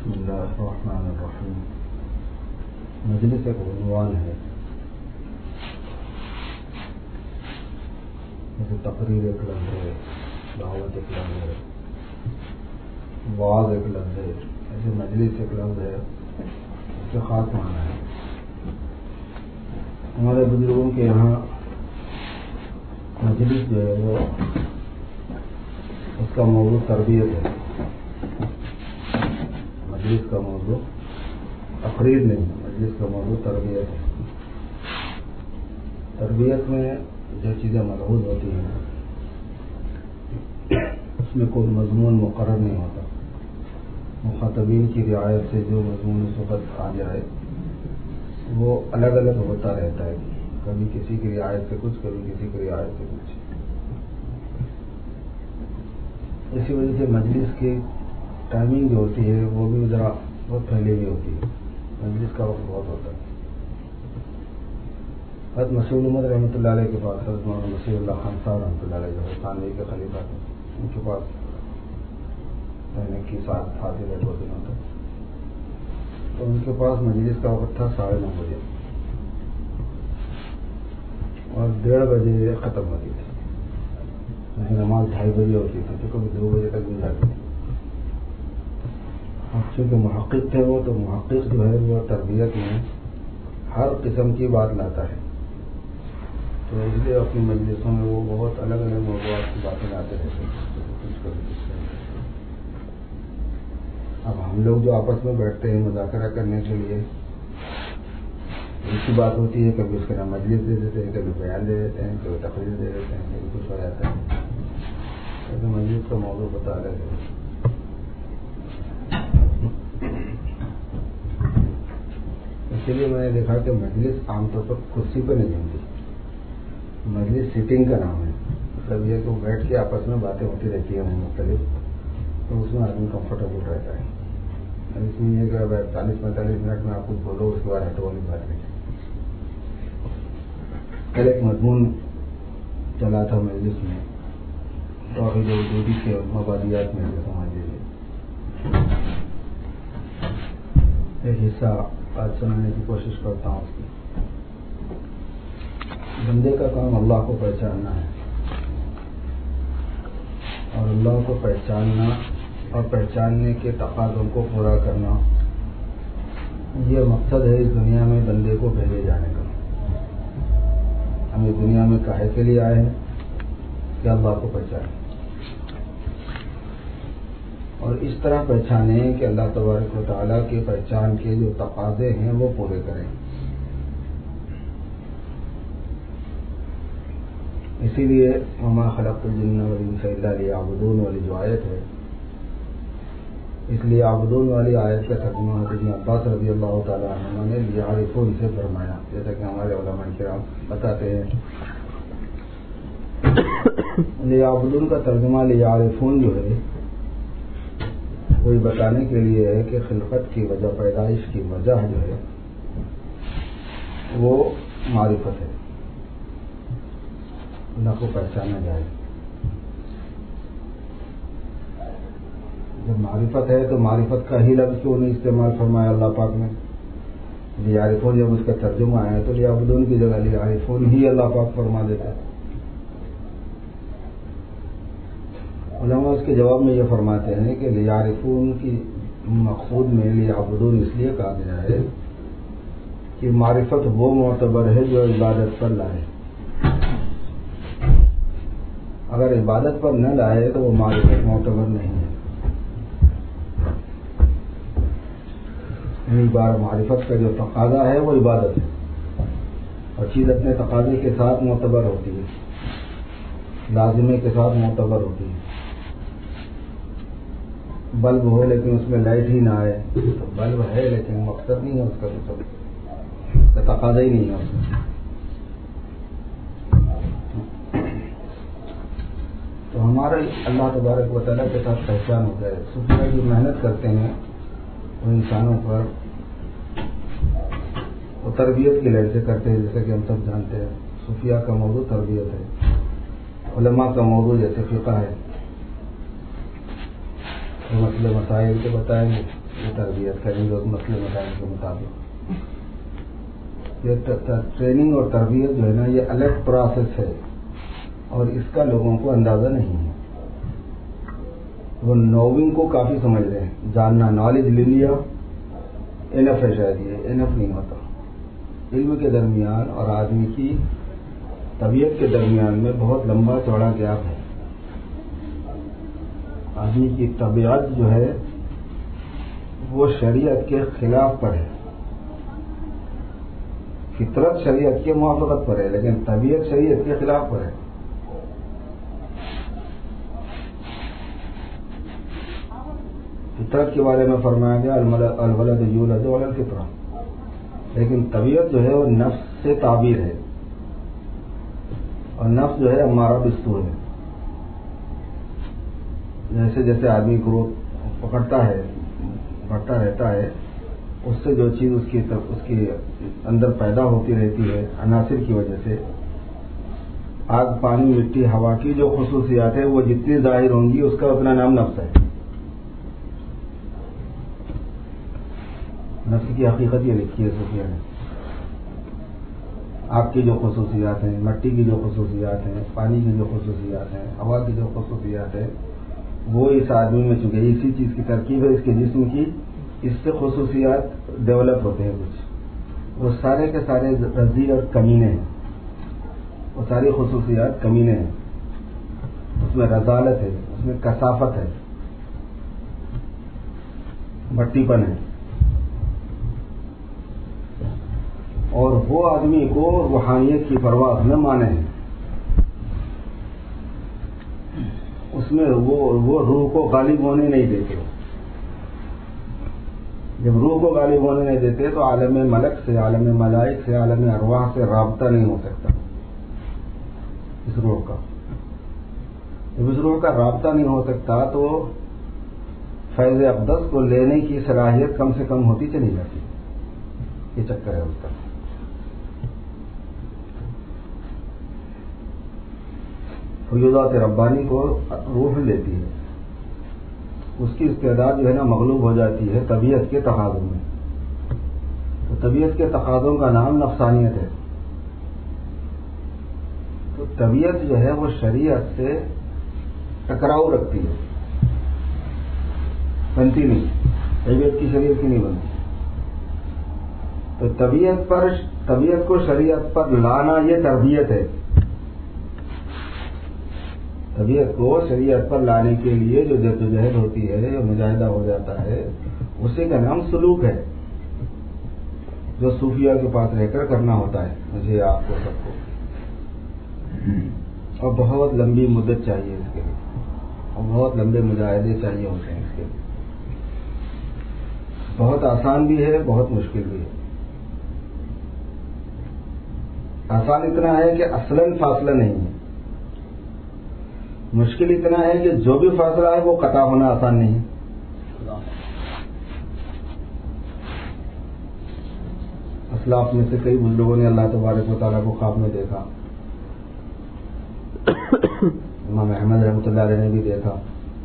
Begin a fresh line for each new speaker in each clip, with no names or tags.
بسم اللہ الرحمن الرحیم. مجلس ایک عنوان ہے، جیسے تقریر ایک لفظ ہے، دعوت ایک لفظ ہے، وعظ ایک لفظ ہے، ایسے مجلس ایک لفظ ہے، اس کے خاص معنی ہے. ہمارے بزرگوں کے یہاں مجلس جو ہے وہ اس کا موضوع تربیت ہے. مجلس کا موضوع تقریر نہیں، مجلس کا موضوع تربیت ہے. تربیت میں جو چیزیں ملحوظ ہوتی ہیں اس میں کوئی مضمون مقرر نہیں ہوتا. مخاطبین کی رعایت سے جو مضمون اس وقت آ جائے وہ الگ الگ ہوتا رہتا ہے. کبھی کسی کی رعایت سے کچھ، کبھی کسی کی رعایت سے کچھ. اسی وجہ سے مجلس کی ٹائمنگ جو ہوتی ہے وہ بھی ذرا بہت پہلے بھی ہوتی ہے. مجلس کا وقت بہت ہوتا ہے. حضرت مسیح العمر رحمۃ اللہ علیہ کے پاس حضرت مولانا مسیح اللہ خان صاحب رحمۃ اللہ علیہ جو خانوی کے خلیفہ تھے، ان کے پاس رہنے کی ساتھ حاصل ہے 2 دنوں تک. تو ان کے پاس مجلس کا وقت تھا 9:30 بجے اور 1:30 بجے ختم ہوتی تھی. نماز 2:30 بجے ہوتی تھی تو کبھی 2 بجے تک بھی جاتی تھی. اب چونکہ محقق تھے وہ، تو محقق جو ہے وہ تربیت میں ہر قسم کی بات لاتا ہے. تو اس لیے اپنی مجلسوں میں وہ بہت الگ الگ موضوعات کی باتیں لاتے رہتے ہیں. کچھ اب ہم لوگ جو آپس میں بیٹھتے ہیں مذاکرہ کرنے کے لیے، اس کی بات ہوتی ہے، کبھی اس کا نام مجلس دے دیتے ہیں، کبھی بیان دے دیتے ہیں، کبھی تقریر دے دیتے ہیں، کبھی کچھ ہو جاتا ہے. ایسے مجلس کا موضوع بتا رہے تھے. اسی لیے میں نے دیکھا کہ مجلس عام طور پر کرسی پہ نہیں ہوتی. مجلس سیٹنگ کا نام ہے. مطلب یہ کہ وہ بیٹھ کے آپس میں باتیں ہوتی رہتی ہیں مختلف، تو اس میں آدمی کمفرٹیبل رہتا ہے. اس میں یہ کہ 40-45 منٹ میں آپ کچھ بولو، اس کے بعد ہٹو والی بات نہیں. کل ایک مضمون چلا تھا مجلس میں، توحید و وجودی کے مبادیات میں سے سمجھ لیجیے ایک حصہ آج سنانے کی کوشش کرتا ہوں. اس کی بندے کا کام اللہ کو پہچاننا ہے، اور اللہ کو پہچاننا اور پہچاننے کے تقاضوں کو پورا کرنا، یہ مقصد ہے اس دنیا میں بندے کو بھیجے جانے کا. ہم اس دنیا میں کاہے کے لیے آئے ہیں؟ کہ اللہ کو پہچانیں، اور اس طرح پہچانیں کہ اللہ تبارک و تعالیٰ کی پہچان کے جو تقاضے ہیں وہ پورے کریں. اسی لیے وما خلقت الجن والانس الا لیعبدون والی جو آیت ہے، اس لیے عبدون والی آیت کا ترجمہ حضرت ابن عباس رضی اللہ تعالیٰ عنہ نے لیعرفون سے فرمایا. جیسا کہ ہمارے علماء کرام بتاتے ہیں، لیعبدون کا ترجمہ لیعرفون جو ہے وہی بتانے کے لیے ہے کہ خلقت کی وجہ، پیدائش کی وجہ جو ہے وہ معرفت ہے. اللہ کو پہچانا جائے. جب معرفت ہے تو معرفت کا ہی لفظ کیوں نہیں استعمال فرمایا اللہ پاک نے؟ لیعرفون جب اس کا ترجمہ ہے تو لیعبدون کی جگہ لیعرفون ہی اللہ پاک فرما دیتا ہے. علماء اس کے جواب میں یہ فرماتے ہیں کہ لیعرفون کی مقصود میں لیعبدون اس لیے کہا گیا ہے کہ معرفت وہ معتبر ہے جو عبادت پر لائے. اگر عبادت پر نہ لائے تو وہ معرفت معتبر نہیں ہے. یعنی بار معرفت کا جو تقاضا ہے وہ عبادت ہے، اور چیز اپنے تقاضے کے ساتھ معتبر ہوتی ہے، لازمے کے ساتھ معتبر ہوتی ہے. بلب ہو لیکن اس میں لائٹ ہی نہ آئے تو بلب ہے لیکن مقصد نہیں ہے اس کا، اس کا تقاضا ہی نہیں ہے اس میں. تو ہمارا اللہ تبارک و تعالیٰ کے ساتھ پہچان ہوتا ہے. صوفیہ جو محنت کرتے ہیں وہ انسانوں پر وہ تربیت کی لہر سے کرتے ہیں. جیسے کہ ہم سب جانتے ہیں صوفیہ کا موضوع تربیت ہے. علماء کا موضوع جیسے فقہ ہے، مسئلے مسائل کے بتائیں گے، یہ تربیت کریں گے اس مسئلے مسائل کے مطابق. یہ ٹریننگ اور تربیت جو ہے نا یہ الگ پروسیس ہے اور اس کا لوگوں کو اندازہ نہیں ہے. وہ نوئنگ کو کافی سمجھ رہے ہیں, جاننا, نالج لے لیا انف ہے, شاید یہ انف نہیں ہوتا. علم کے درمیان اور آدمی کی طبیعت کے درمیان میں بہت لمبا چوڑا گیپ ہے. آدمی کی طبیعت جو ہے وہ شریعت کے خلاف پر ہے, فطرت شریعت کے موافقت پر ہے, لیکن طبیعت شریعت کے خلاف پر ہے. فطرت کے بارے میں فرمایا گیا الولد یولد علی الفطرہ, لیکن طبیعت جو ہے وہ نفس سے تعبیر ہے, اور نفس جو ہے امارہ بالسوء ہے. جیسے جیسے آدمی گروتھ پکڑتا ہے, بڑھتا رہتا ہے, اس سے جو چیز اس کی اندر پیدا ہوتی رہتی ہے عناصر کی وجہ سے, آگ, پانی, مٹی, ہوا کی جو خصوصیات ہیں وہ جتنی ظاہر ہوں گی اس کا اتنا نام نفس ہے. نفس کی حقیقت یہ لکھی ہے صوفیہ نے. آگ کی جو خصوصیات ہیں, مٹی کی جو خصوصیات ہیں, پانی کی جو خصوصیات ہیں, ہوا کی جو خصوصیات ہیں, وہ اس آدمی میں چونکہ اسی چیز کی ترکیب ہے اس کے جسم کی, اس سے خصوصیات ڈیولپ ہوتے ہیں کچھ. وہ سارے کے سارے رضی اور کمینے ہیں, وہ ساری خصوصیات کمینے ہیں. اس میں رذالت ہے, اس میں کثافت ہے, مٹی پن ہے. اور وہ آدمی کو روحانیت کی پرواز نہ مانے, اس میں وہ روح کو غالب ہونے نہیں دیتے. جب روح کو غالب ہونے نہیں دیتے تو عالم ملک سے, عالم ملائک سے, عالم ارواح سے رابطہ نہیں ہو سکتا اس روح کا. جب اس روح کا رابطہ نہیں ہو سکتا تو فیض اقدس کو لینے کی صلاحیت کم سے کم ہوتی چلی جاتی. یہ چکر ہے اس کا. فیوضات ربانی کو روح لیتی ہے, اس کی استعداد جو ہے نا مغلوب ہو جاتی ہے طبیعت کے تقاضوں میں. تو طبیعت کے تقاضوں کا نام نفسانیت ہے. تو طبیعت جو ہے وہ شریعت سے ٹکراؤ رکھتی ہے, بنتی نہیں. طبیعت کی شریعت کی نہیں بنتی. تو طبیعت کو شریعت پر لانا یہ تربیت ہے. طبیعت کو شریعت پر لانے کے لیے جو جدوجہد ہوتی ہے, جو مجاہدہ ہو جاتا ہے, اسی کا نام سلوک ہے, جو صوفیہ کے پاس رہ کر کرنا ہوتا ہے, مجھے, آپ کو, سب کو. اور بہت لمبی مدت چاہیے اس کے لیے, اور بہت لمبے مجاہدے چاہیے ہوتے ہیں اس کے لیے. بہت آسان بھی ہے, بہت مشکل بھی ہے. آسان اتنا ہے کہ اصلاً فاصلہ نہیں ہے. مشکل اتنا ہے کہ جو بھی فاصلہ ہے وہ قطع ہونا آسان نہیں ہے. اسلاف میں سے کئی بزرگوں نے اللہ تبارک و تعالیٰ کو خواب میں دیکھا. امام احمد رحمۃ اللہ علیہ نے بھی دیکھا.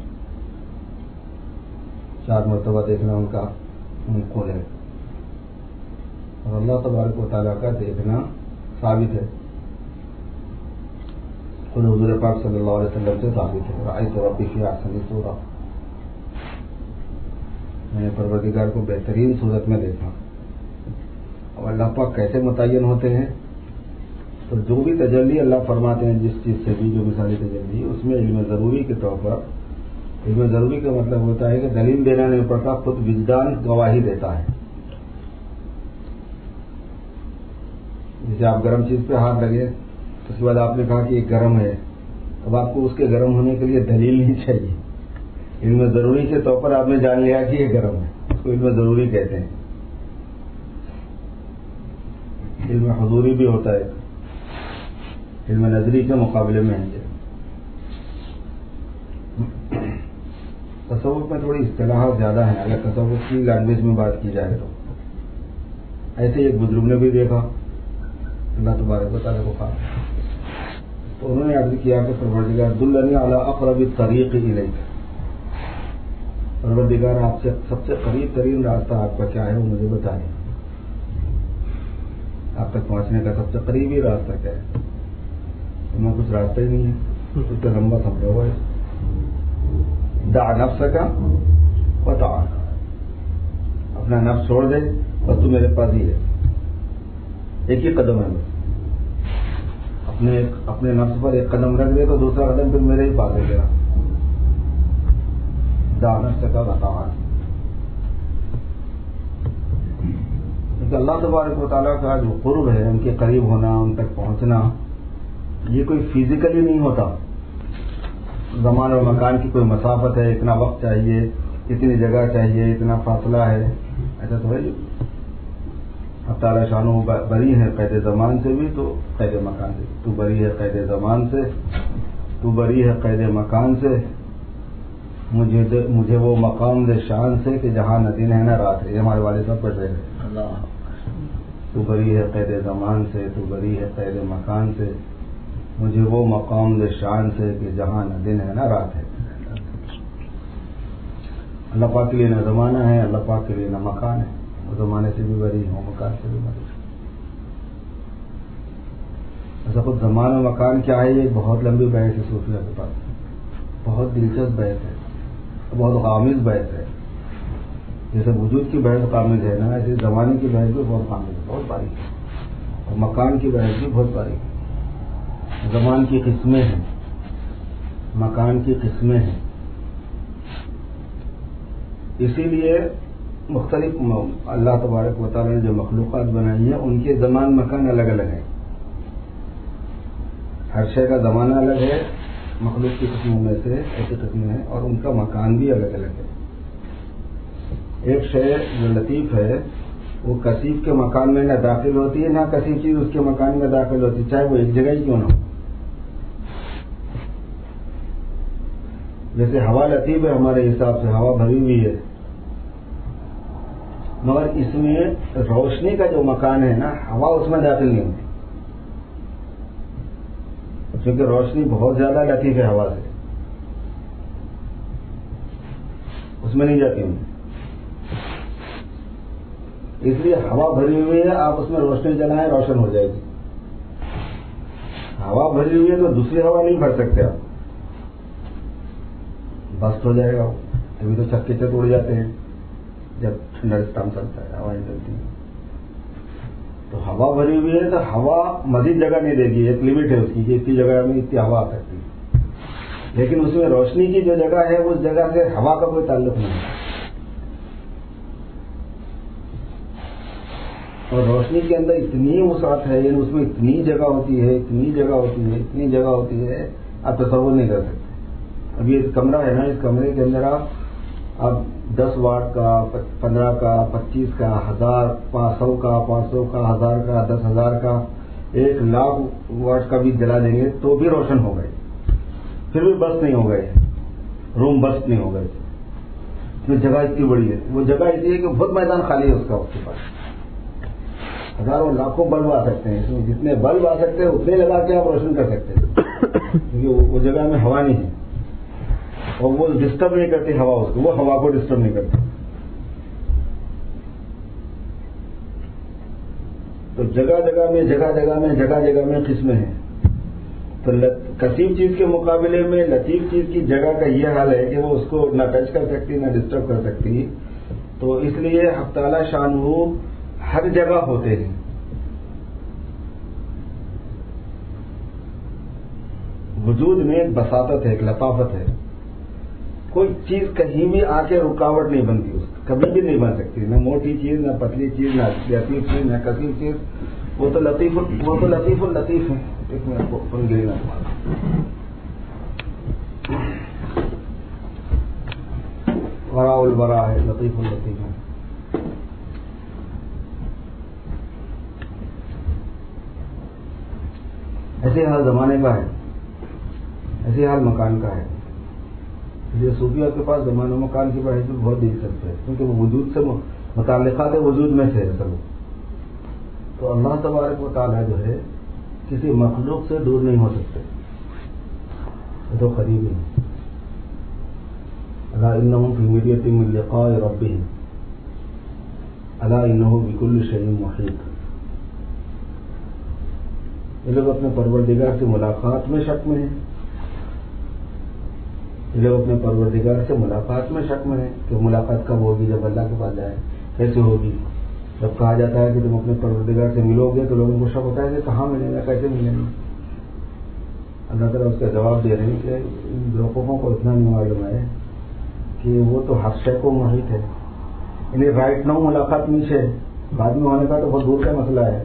4 مرتبہ دیکھنا ان کا منقول ہے, اور اللہ تبارک و تعالیٰ کا دیکھنا ثابت ہے. خود حضور پاک صلی اللہ علیہ وسلم سے ثابت ہے. رأیت ربی فی احسن صورۃ, میں نے پروردگار کو بہترین صورت میں دیکھا. اور اللہ پاک کیسے متعین ہوتے ہیں؟ تو جو بھی تجلی اللہ فرماتے ہیں, جس چیز سے بھی جو مثالی تجلی, اس میں علم ضروری کے طور پر, علم ضروری کا مطلب ہوتا ہے کہ دلیل دینا نہیں پڑتا, خود وجدان گواہی دیتا ہے. جیسے آپ گرم چیز پہ ہاتھ لگے, اس کے بعد آپ نے کہا کہ یہ گرم ہے, اب آپ کو اس کے گرم ہونے کے لیے دلیل نہیں چاہیے. علم ضروری کے طور پر آپ نے جان لیا کہ یہ گرم ہے, اس کو علم ضروری کہتے ہیں. علم حضوری بھی ہوتا ہے, علم نظری کے مقابلے میں ہے. تصوف میں تھوڑی اصطلاحات زیادہ ہیں, اگر تصوف کی لینگویج میں بات کی جائے تو. ایسے ایک بزرگ نے بھی دیکھا اللہ تبارک و تعالیٰ کو کہا, تو انہوں نے عرض کیا کہ پروردگار دلنی علی اقرب الطریق الیک, پروردگار آپ سے سب سے قریب ترین راستہ آپ کا کیا ہے وہ مجھے بتائیں. آپ تک پہنچنے کا سب سے قریبی راستہ کیا ہے؟ تمہیں کچھ راستہ ہی نہیں ہے، اس کا لمبا سمجھا ہوا ہے. دع نفسک وتعال، اپنا نفس چھوڑ دے بس تو میرے پاس ہی ہے. ایک ہی قدم ہے، اپنے نفس پر ایک قدم رکھ دے تو دوسرا قدم پھر میرے ہی پاس ہے. گیا دع نفسک وتعال. کیونکہ اللہ تبارک و تعالیٰ کا جو قرب ہے، ان کے قریب ہونا، ان تک پہنچنا، یہ کوئی فزیکلی نہیں ہوتا. زمان اور مکان کی کوئی مسافت ہے، اتنا وقت چاہیے، اتنی جگہ چاہیے، اتنا فاصلہ ہے، ایسا تو ہے. اب تعالیٰ شانہ بری ہے قید زمان سے بھی تو قید مکان سے. تو بری ہے قید زمان سے، تو بری ہے قید مکان سے، مجھے وہ مقام دے شان سے کہ جہاں نہ دن ہے نہ رات ہے. یہ ہمارے والد صاحب پڑھ رہے ہیں. اللہ تو بری ہے قید زمان سے، تو بری ہے قید مکان سے، مجھے وہ مقام دے شان سے کہ جہاں نہ دن ہے نہ رات ہے. اللہ پاک کے لیے نہ زمانہ ہے، اللہ پاک کے لیے نہ مکان ہے. وہ زمانے سے بھی بری ہے، مکان سے بھی بری ہے. ایسا خود زمان و مکان کیا ہے، یہ بہت لمبی بحث ہے صوفیہ کے پاس. بہت دلچسپ بحث ہے، بہت غامض بحث ہے. جیسے وجود کی بحث غامض ہے نا، ایسے زمانے کی بحث بھی بہت غامض ہے، بہت باریک ہے. اور مکان کی بحث بھی بہت باریک ہے. زمان کی قسمیں ہیں، مکان کی قسمیں ہیں. اسی لیے مختلف اللہ تبارک و تعالیٰ نے جو مخلوقات بنائی ہیں ان کے زمان مکان الگ الگ ہیں. ہر شے کا زمانہ الگ ہے. مخلوق کی قسموں میں سے ایسی قسمیں ہیں اور ان کا مکان بھی الگ الگ ہے. ایک شے جو لطیف ہے وہ کثیف کے مکان میں نہ داخل ہوتی ہے، نہ کثیف چیز اس کے مکان میں داخل ہوتی ہے، چاہے وہ ایک جگہ ہی کیوں نہ ہو. جیسے ہوا لطیف ہے ہمارے حساب سے، ہوا بھری ہوئی ہے، مگر اس میں روشنی کا جو مکان ہے نا، ہوا اس میں داخل نہیں ہوتی، کیونکہ روشنی بہت زیادہ لطیف ہے ہوا سے، اس میں نہیں جاتی ہوں. اس لیے ہوا بھری ہوئی ہے، آپ اس میں روشنی جلائیں روشن ہو جائے گی. ہوا بھری ہوئی ہے تو دوسری ہوا نہیں بھر سکتے آپ، بسٹ ہو جائے گا. ابھی تو چکے چک اڑ جاتے ہیں جب ٹھنڈا سسٹم چلتا ہے، ہوائیں چلتی ہیں. تو ہوا بھری ہوئی ہے تو ہوا مزید جگہ نہیں دے گی، ایک لمٹ ہے اس کی کہ اتنی جگہ میں اتنی ہوا آ سکتی ہے. لیکن اس میں روشنی کی جو جگہ ہے اس جگہ سے ہوا کا کوئی تعلق نہیں ہے. اور روشنی کے اندر اتنی وسعت ہے، یعنی اس میں اتنی جگہ ہوتی ہے، اتنی جگہ ہوتی ہے، اتنی جگہ ہوتی ہے، آپ تصور نہیں کر سکتے. اب یہ کمرہ ہے نا، اس کمرے کے اندر آپ 10 واٹ کا، 15 کا، 25 کا، 1000، 500 کا، 500 کا، 1000 کا، 10,000 کا، 1,00,000 واٹ کا بھی جلا دیں گے تو بھی روشن ہو گئے، پھر بھی بس نہیں ہو گئے، روم بس نہیں ہو گئے. جگہ اتنی بڑی ہے. وہ جگہ اس لیے کہ بہت میدان خالی ہے اس کا، اس کے پاس ہزاروں لاکھوں بلب آ سکتے ہیں. اس میں جتنے بلب آ سکتے ہیں اتنے لگا کے آپ روشن کر سکتے ہیں، کیونکہ وہ جگہ میں ہوا نہیں ہے اور وہ ڈسٹرب نہیں کرتی ہوا اس کو، وہ ہوا کو ڈسٹرب نہیں کرتی. تو جگہ جگہ میں قسمیں ہیں. تو کثیف چیز کے مقابلے میں لطیف چیز کی جگہ کا یہ حال ہے کہ وہ اس کو نہ ٹچ کر سکتی نہ ڈسٹرب کر سکتی. تو اس لیے حق تعالی شانہ ہر جگہ ہوتے ہیں. وجود میں ایک بساطت ہے، ایک لطافت ہے. کوئی چیز کہیں بھی آ کے رکاوٹ نہیں بنتی، اس کبھی بھی نہیں بن سکتی، نہ موٹی چیز، نہ پتلی چیز، نہ لطیف چیز، نہ کثیف چیز. وہ تو لطیف الطیف ہے. ایک منٹ کو فن گری نہ وراء البراء ہے، لطیف الطیف ہے. ایسے حال زمانے کا ہے، ایسے حال مکان کا ہے. یہ صوفیہ کے پاس زمان و مکان کی بحث میں بہت دلچسپ ہے، کیونکہ وہ وجود سے متعلقات وجود میں سے ہے سب. تو اللہ تبارک و تعالیٰ جو ہے کسی مخلوق سے دور نہیں ہو سکتے، وہ تو قریب ہی ہے. الا انہم فی مریۃ من لقاء ربہم الا انہ بکل شیء محیط. یہ لوگ اپنے پروردگار سے ملاقات میں شک میں ہیں. یہ لوگ اپنے پروردگار سے ملاقات میں شک میں ہیں کہ ملاقات کب ہوگی, جب اللہ کے پاس جائیں کیسے ہوگی. جب کہا جاتا ہے کہ تم اپنے پروردگار سے ملو گے تو لوگوں کو شک ہوتا ہے کہ کہاں ملیں گا, کیسے ملیں گے. اللہ تعالیٰ اس کا جواب دے رہے ہیں کہ ان بیوقوفوں کو اتنا نہیں معلوم ہے کہ وہ تو ہر شے کو محیط ہے. یعنی رائٹ ناؤ ملاقات نیچے ہے, بعد میں ہونے کا تو بہت دور کا مسئلہ ہے.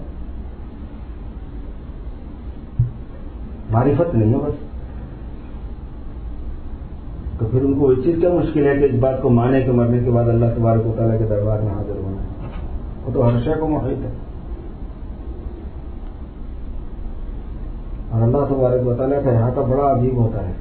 معرفت نہیں ہے بس. تو پھر ان کو اس چیز کیا مشکل ہے کہ اس بات کو مانے کہ مرنے کے بعد اللہ تبارک و تعالیٰ کے دربار میں حاضر ہونا ہے. وہ تو ہر شے کو محیط ہے. اور اللہ تبارک و تعالیٰ کا احاطہ بڑا عجیب ہوتا ہے.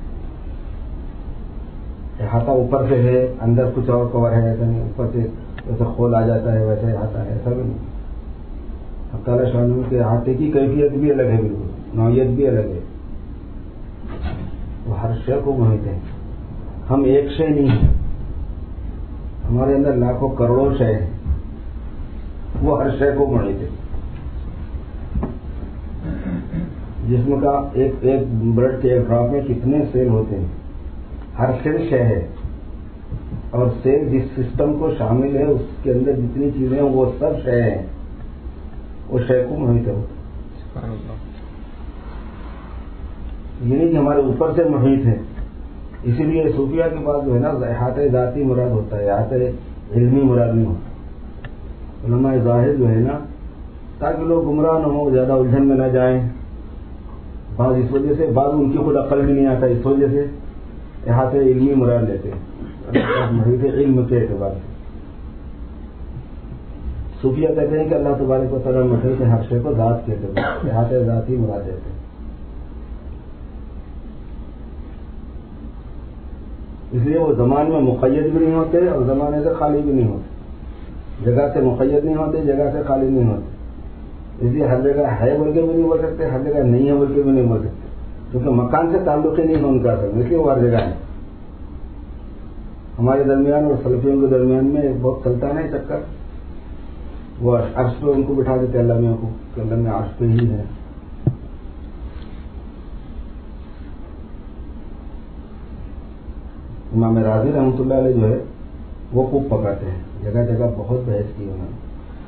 احاطہ اوپر سے ہے, اندر کچھ اور کور ہے, ایسا نہیں. اوپر سے جیسے خول آ جاتا ہے ویسے احاطہ ہے, ایسا بھی نہیں. اللہ تعالیٰ شان کے احاطے کی کیفیت بھی الگ ہے, بالکل نوعیت بھی الگ ہے. وہ ہر شے کو محیط ہے. ہم ایک شے نہیں ہیں, ہمارے اندر لاکھوں کروڑوں شے ہیں. وہ ہر شے کو محیط ہے. جسم کا ایک بلڈ کے ایک ڈراپ میں کتنے سیل ہوتے ہیں, ہر سیل شے ہے. اور سیل جس سسٹم کو شامل ہے اس کے اندر جتنی چیزیں ہیں وہ سب شے ہیں. وہ شے کو محیط ہے. یہ نہیں کہ ہمارے اوپر سے محیط ہے. اسی لیے صوفیہ کے بعد جو ہے نا احاطہ ذاتی مراد ہوتا ہے, احاطہ علمی مراد نہیں ہوتا. علماء ظاہر جو ہے نا, تاکہ لوگ گمراہ نہ ہوں, زیادہ الجھن میں نہ جائیں. بعض اس وجہ سے, بعض ان کی خود عقل بھی نہیں آتا, اس وجہ سے احاطہ علمی مراد لیتے ہیں محیط علم کے اعتبار سے. صوفیہ کہتے ہیں کہ اللہ تبارک و تعالیٰ محیط ہر شے کو ذات کے اعتبار سے احاطہ ذاتی مراد دیتے ہیں. اس لیے وہ زمان میں مقید بھی نہیں ہوتے اور زمانے سے خالی بھی نہیں ہوتے. جگہ سے مقید نہیں ہوتے, جگہ سے خالی نہیں ہوتے. اس لیے ہر جگہ ہے بول کے بھی نہیں بول سکتے, ہر جگہ نہیں ہے بول کے بھی نہیں بول سکتے, کیونکہ مکان سے تعلق ہی نہیں ہو ان کا. اس لیے وہ ہر جگہ ہے. ہمارے درمیان اور سلفیوں کے درمیان میں بہت چلتا ہے چکر. وہ عرش پہ ان کو بٹھا دیتے اللہ میاں کو کہ اللہ میں عرش پہ ہی ہے. امام راضی رحمۃ اللہ علیہ جو ہے وہ خوب پکاتے ہیں, جگہ جگہ بہت بحث کی انہوں نے.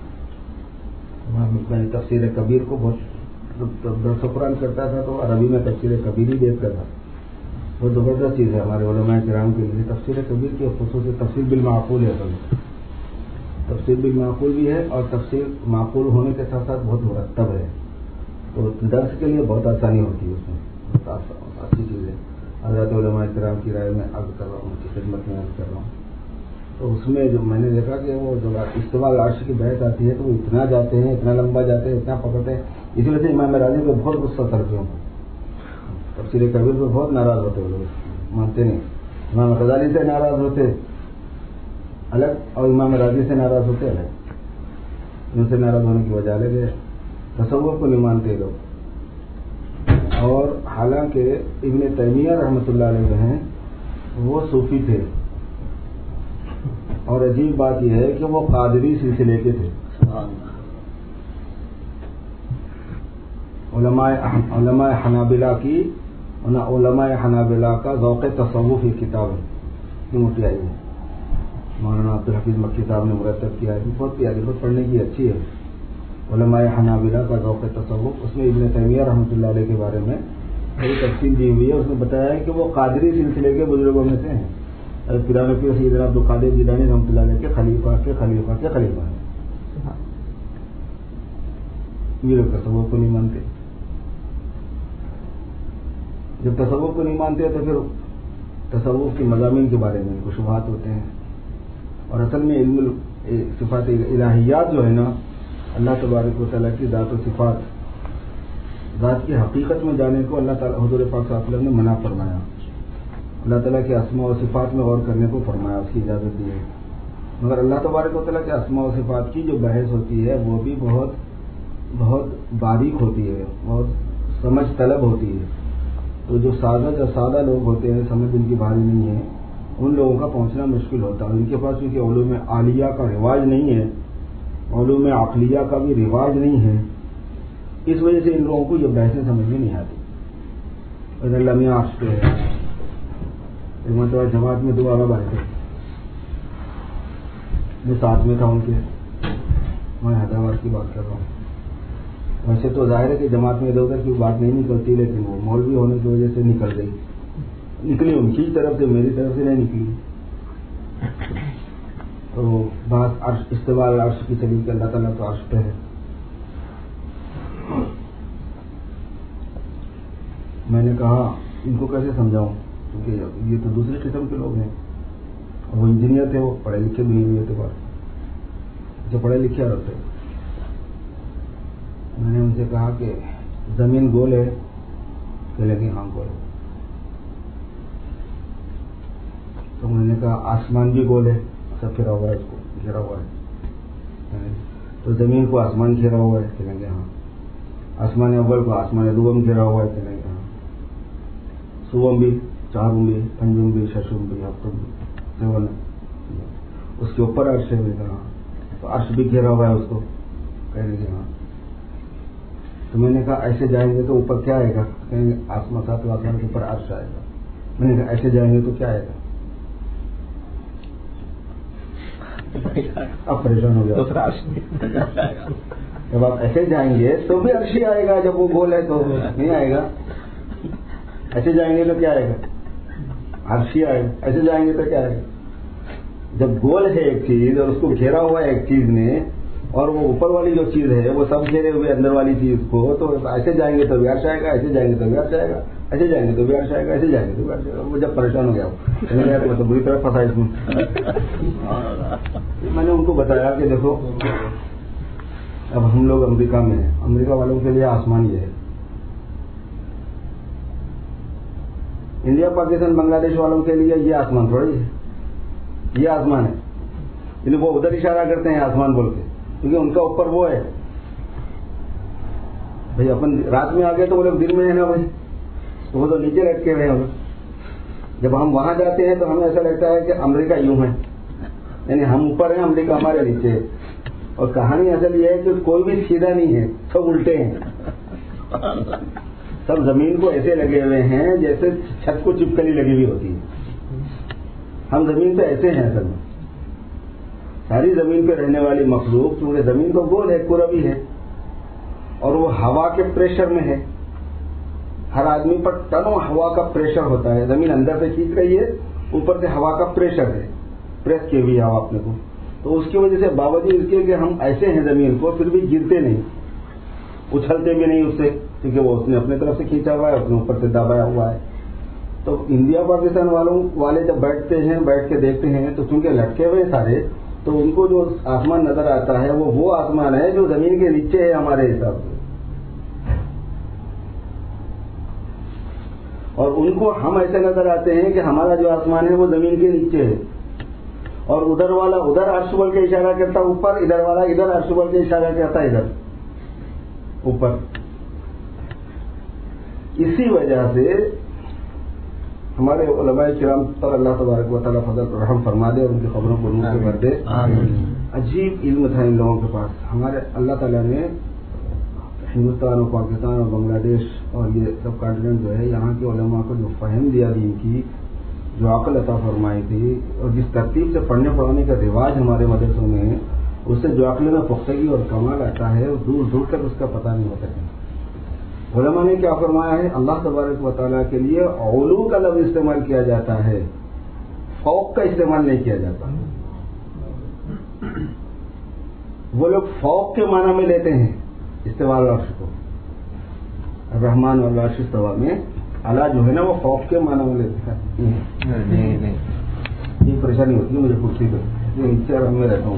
میں نے تفسیر کبیر کو بہت درس قرآن کرتا تھا تو عربی میں تفسیر کبیر ہی دیکھتا تھا. بہت زبردست چیز ہے ہمارے علماء کرام کے لیے. تفسیر کبیر کی خصوصی تفسیر بالمعقول ہے. تفسیر بالمعقول بھی ہے اور تفسیر معقول ہونے کے ساتھ ساتھ بہت مرتب ہے. تو درس کے لیے بہت آسانی ہوتی ہے اس میں, بہت اچھی چیز ہے. حضرت علماء کرام کی رائے میں عرض کر رہا ہوں, ان کی خدمت میں عرض کر رہا ہوں. تو اس میں جو میں نے دیکھا کہ وہ جو استواء العرش کی بحث آتی ہے تو وہ اتنا جاتے ہیں, اتنا لمبا جاتے ہیں, اتنا پکڑتے ہیں. اسی وجہ سے امام راضی کو بہت غصہ سلفیوں کو, تفسیر کبیر پہ بہت ناراض ہوتے وہ لوگ, مانتے نہیں. امام غزالی سے ناراض ہوتے الگ اور امام راضی سے ناراض ہوتے الگ. ان سے ناراض ہونے کی وجہ الگ ہے. تصوف کو نہیں مانتے لوگ. اور حالانکہ ابن تیمیہ رحمۃ اللہ علیہ جو ہیں وہ صوفی تھے, اور عجیب بات یہ ہے کہ وہ قادری سلسلے کے تھے. علماء حنابلہ کا ذوق تصوف یہ کتاب ہے, یہ موٹی آئی ہے, مولانا عبدالحفیظ مکی صاحب نے مرتب کیا ہے. بہت پیاری, بہت پڑھنے کی اچھی ہے. علماء حنابلہ کا ذوق تصوف, اس میں ابن تیمیہ رحمۃ اللہ علیہ کے بارے میں بڑی تفصیل دی ہوئی ہے. اس نے بتایا ہے کہ وہ قادری سلسلے کے بزرگوں میں سے ہیں. پیران پیر سیدنا عبد القادر جیلانی رحمۃ اللہ علیہ کے خلیفہ ہیں. یہ لوگ تصوف کو نہیں مانتے. جب تصوف کو نہیں مانتے تو پھر تصوف کے مضامین کے بارے میں کچھ شبہات ہوتے ہیں. اور اصل میں علم صفات الہیات جو ہے نا, اللہ تبارک و تعالیٰ کی ذات و صفات, ذات کی حقیقت میں جانے کو اللہ تعالیٰ حضور پاک صلی اللہ علیہ وسلم نے منع فرمایا. اللہ تعالیٰ کے اسماء و صفات میں غور کرنے کو فرمایا, اس کی اجازت دی ہے. مگر اللہ تبارک و تعالیٰ کے اسماء و صفات کی جو بحث ہوتی ہے وہ بھی بہت بہت باریک ہوتی ہے, بہت سمجھ طلب ہوتی ہے. تو جو سادہ لوگ ہوتے ہیں, سمجھ ان کی بھاری نہیں ہے, ان لوگوں کا پہنچنا مشکل ہوتا ہے. ان کے پاس کیونکہ علوم عالیہ کا رواج نہیں ہے, علوم عقلیہ کا بھی رواج نہیں ہے, اس وجہ سے ان لوگوں کو یہ بحثیں سمجھ میں نہیں آتی. اللہ میاں عرش پہ ہے, ایک مرتبہ جماعت میں 2 عرب آئے تھے, میں ساتھ میں تھا ان کے, میں حیدرآباد کی بات کر رہا ہوں. ویسے تو ظاہر ہے کہ جماعت میں ادھر ادھر کی بات نہیں نکلتی, لیکن وہ مولوی ہونے کی وجہ سے نکل گئی, نکلی ان کی طرف سے, میری طرف سے نہیں نکلی. تو بات استواء عرش کی چلی کہ اللہ تعالیٰ تو عرش پہ ہے. میں نے کہا ان کو کیسے سمجھاؤں, کیونکہ یہ تو دوسرے قسم کے لوگ ہیں. وہ انجینئر تھے, وہ پڑھے لکھے بھی نہیں ہوئے تھے, جو پڑھے لکھے ہوتے. میں نے ان سے کہا کہ زمین گول ہے, کہ لگے ہاں گول ہے. تو میں نے کہا آسمان بھی گول ہے, سب پھرا ہوا ہے, اس کو گھیرا ہوا ہے. تو زمین کو آسمان گھیرا ہوا ہے, کہ لگے ہاں. آسمان اول کو آسمان دوم گھیرا ہوا ہے, کہ لگے ہاں. صوبم بھی, چارم بھی, پنجم بھی, ششم بھی, ہفتم بھی, سیون, اس کے اوپر عرش ہے. میں کہا تو عرش بھی گھیرا ہوا ہے اس کو, کہہ رہے ہاں. تو میں نے کہا ایسے جائیں گے تو اوپر کیا آئے گا, کہیں گے آسمان, 7 آسمان کے اوپر عرش آئے گا. میں نے کہا ایسے جائیں گے تو کیا آئے گا. اب پریشان ہو گیا. جب آپ ایسے جائیں گے تو بھی عرش ہی آئے گا, جب وہ گول ہے تو نہیں آئے گا. ایسے جائیں گے تو کیا آئے گا, عرش ہی آئے گا. ایسے جائیں گے تو کیا آئے گا. جب گول ہے ایک چیز اور اس کو گھیرا ہوا ہے ایک چیز نے, اور وہ اوپر والی جو چیز ہے وہ سب گھیرے ہوئے اندر والی چیز کو, تو ایسے جائیں گے تو بھی عرش آئے گا, ایسے جائیں گے تو بھی عرش آئے گا, ایسے جائیں گے تو بھی عرش آئے گا, ایسے جائیں گے تو بھی عرش آئے گا. وہ جب پریشان ہو گیا میں تو بری طرح پھنسا اس میں. میں نے ان کو بتایا کہ دیکھو اب ہم لوگ امریکہ میں ہیں, امریکہ والوں کے لیے آسمان یہ ہے, انڈیا پاکستان بنگلہ دیش والوں کے لیے یہ آسمان تھوڑی ہے, یہ آسمان ہے. یعنی وہ ادھر اشارہ کرتے ہیں آسمان بول کے, کیونکہ ان کا اوپر وہ ہے. بھائی اپن رات میں آ گئے تو وہ لوگ دن میں ہے نا بھائی, تو وہ تو نیچے لٹکے ہوئے ہیں. جب ہم وہاں جاتے ہیں تو ہمیں ایسا لگتا ہے کہ امریکہ یوں ہے, یعنی ہم اوپر ہیں, امریکہ ہمارے نیچے ہے. اور کہانی اصل یہ ہے کہ کوئی بھی سیدھا نہیں ہے, سب الٹے ہیں. سب زمین کو ایسے لگے ہوئے ہیں جیسے چھت کو چپکلی لگی ہوئی ہوتی ہے. ہم زمین پہ ایسے ہیں اصل میں. ساری زمین پہ رہنے والی مخلوق, کیونکہ زمین تو گول ہے, کروی ہے, اور وہ ہوا کے پریشر میں ہے. ہر آدمی پر ٹنوں ہوا کا پریشر ہوتا ہے. زمین اندر سے کھینچ رہی ہے, اوپر سے ہوا کا پریشر ہے, پریس کی ہوئی ہوا اپنے کو. تو اس کی وجہ سے باوجود اس کے کہ ہم ایسے ہیں زمین کو, پھر بھی گرتے نہیں, اچھلتے بھی نہیں اس سے, کیونکہ وہ اس نے اپنے طرف سے کھینچا ہوا ہے, اس نے اوپر سے دبایا ہوا ہے. تو انڈیا پاکستان والے جب بیٹھتے ہیں, بیٹھ کے دیکھتے ہیں, تو چونکہ لٹکے ہوئے سارے, تو ان کو جو آسمان نظر آتا ہے وہ آسمان ہے جو زمین کے نیچے ہے ہمارے حساب سے. اور ان کو ہم ایسے نظر آتے ہیں کہ ہمارا جو آسمان ہے وہ زمین کے نیچے ہے, اور ادھر والا ادھر عرش بول کے اشارہ کرتا اوپر, ادھر والا ادھر عرش بول کے اشارہ کرتا ادھر اوپر. اسی وجہ سے ہمارے علماء کرام پر اللہ تبارک و تعالیٰ فضل رحم فرما دے, اور ان کی خبروں کو منہ سے بھر دے. عجیب علم تھا ان لوگوں کے پاس. ہمارے اللہ تعالیٰ نے ہندوستان اور پاکستان اور بنگلہ دیش اور یہ سب کانٹیننٹ جو ہے, یہاں کے علماء کو جو فہم دیا دین کی, جو عقل عطا فرمائی تھی, اور جس ترتیب سے پڑھنے پڑھانے کا رواج ہمارے مدرسوں میں ہے, اس سے جو عقل میں پختگی اور کمال آتا ہے, وہ دور دور تک اس کا پتہ نہیں ہوتا ہے. علماء نے کیا فرمایا ہے, اللہ تبارک و تعالیٰ کے لیے علو کا لفظ استعمال کیا جاتا ہے, فوق کا استعمال نہیں کیا جاتا. وہ لوگ فوق کے معنی میں لیتے ہیں استواء العرش کو. الرحمن والعرش استویٰ میں اعلیٰ جو ہے نا وہ فوق کے معنی میں لیتے ہیں. یہ پریشانی ہوتی ہے مجھے کرسی پہ, یہ نیچے آرام میں رہتا ہوں.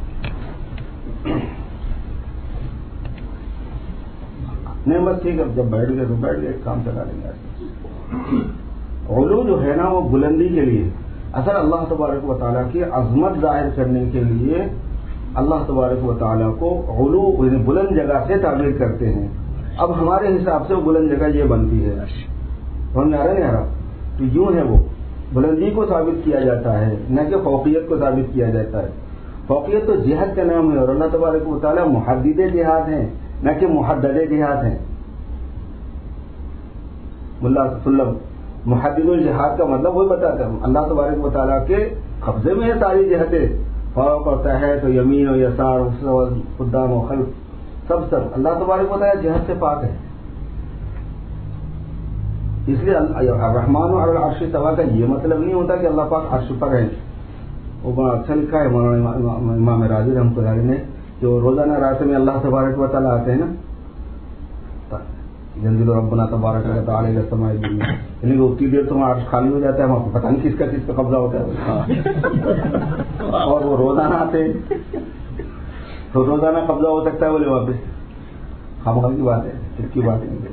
نہیں بس ٹھیک ہے, جب بیٹھ گئے تو بیٹھ گئے, کام چلا لیں گے. علو جو ہے نا وہ بلندی کے لیے, اصل اللہ تبارک و تعالیٰ کی عظمت ظاہر کرنے کے لیے اللہ تبارک و تعالیٰ کو علو یعنی بلند جگہ سے تعبیر کرتے ہیں. اب ہمارے حساب سے وہ بلند جگہ یہ بنتی ہے, سمجھ میں آ رہا نہیں آ رہا, تو یوں ہے وہ بلندی کو ثابت کیا جاتا ہے، نہ کہ فوقیت کو ثابت کیا جاتا ہے۔ فوقیت تو جہاد کا نام ہے، اور اللہ تبارک و تعالیٰ محدد جہاد ہیں نہ کہ محدد جہاد ہیں۔ ملا وسلم محدد الجہاد کا مطلب وہی بتاتا ہے، اللہ تبارک و تعالیٰ کے قبضے میں ہے ساری جہتیں، فوق اور تحت و یمین و یسار و قدام و خلف، سب اللہ تبارک و تعالیٰ جہت سے پاک ہے۔ اس لیے الرحمن علی العرش استویٰ کا یہ مطلب نہیں ہوتا کہ اللہ پاک عرش پر ہے۔ وہ بڑا اچھا لکھا ہے مولانا امام راضی رحمۃ اللہ علیہ نے کہ وہ روزانہ رات میں اللہ تبارک و تعالیٰ آتے ہیں نا، ينزل ربنا تبارک و تعالی الی السماء الدنیا، یعنی کہ اتنی دیر تو عرش خالی ہو جاتا ہے، وہاں پتہ نہیں کس کا کس پہ قبضہ ہوتا ہے، اور وہ روزانہ آتے ہیں تو روزانہ قبضہ ہو سکتا ہے، بولے واپس خامخواہ کی بات ہے، صرف کی بات نہیں۔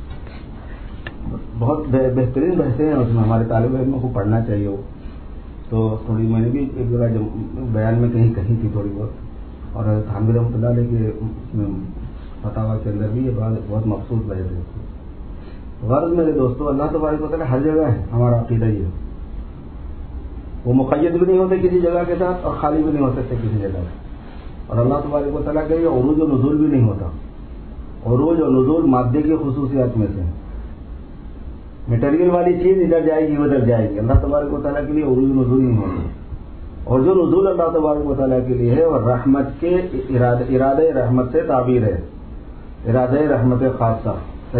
بہت بہترین بحثیں ہیں اس میں، ہمارے طالب علموں کو پڑھنا چاہیے وہ تو۔ تھوڑی میں نے بھی ایک جگہ بیان میں کہیں تھی تھوڑی بہت، اور حامد رحمۃ اللہ علیہ کے اس میں فتاوا کے اندر بھی یہ بات بہت مخصوص بحث ہے۔ غرض میرے دوستو، اللہ تبارک و تعالیٰ ہر جگہ ہے، ہمارا عقیدہ یہ ہے، وہ مقید بھی نہیں ہوتے کسی جگہ کے ساتھ اور خالی بھی نہیں ہو سکتے کسی جگہ سے۔ اور اللہ تبارک و تعالیٰ کا یہ عروج و نزول بھی نہیں ہوتا۔ عروج و نزول مادے کی خصوصیات میں سے، میٹیریل والی چیز ادھر جائے گی ادھر جائے گی، اللہ تبارک و تعالیٰ کے لیے عروج و نزول نہیں ہوتا۔ اور جو نزول اللہ تبارک و تعالیٰ کے لیے ہے وہ رحمت کے ارادہ رحمت سے تعبیر ہے، ارادہ رحمت خاصہ،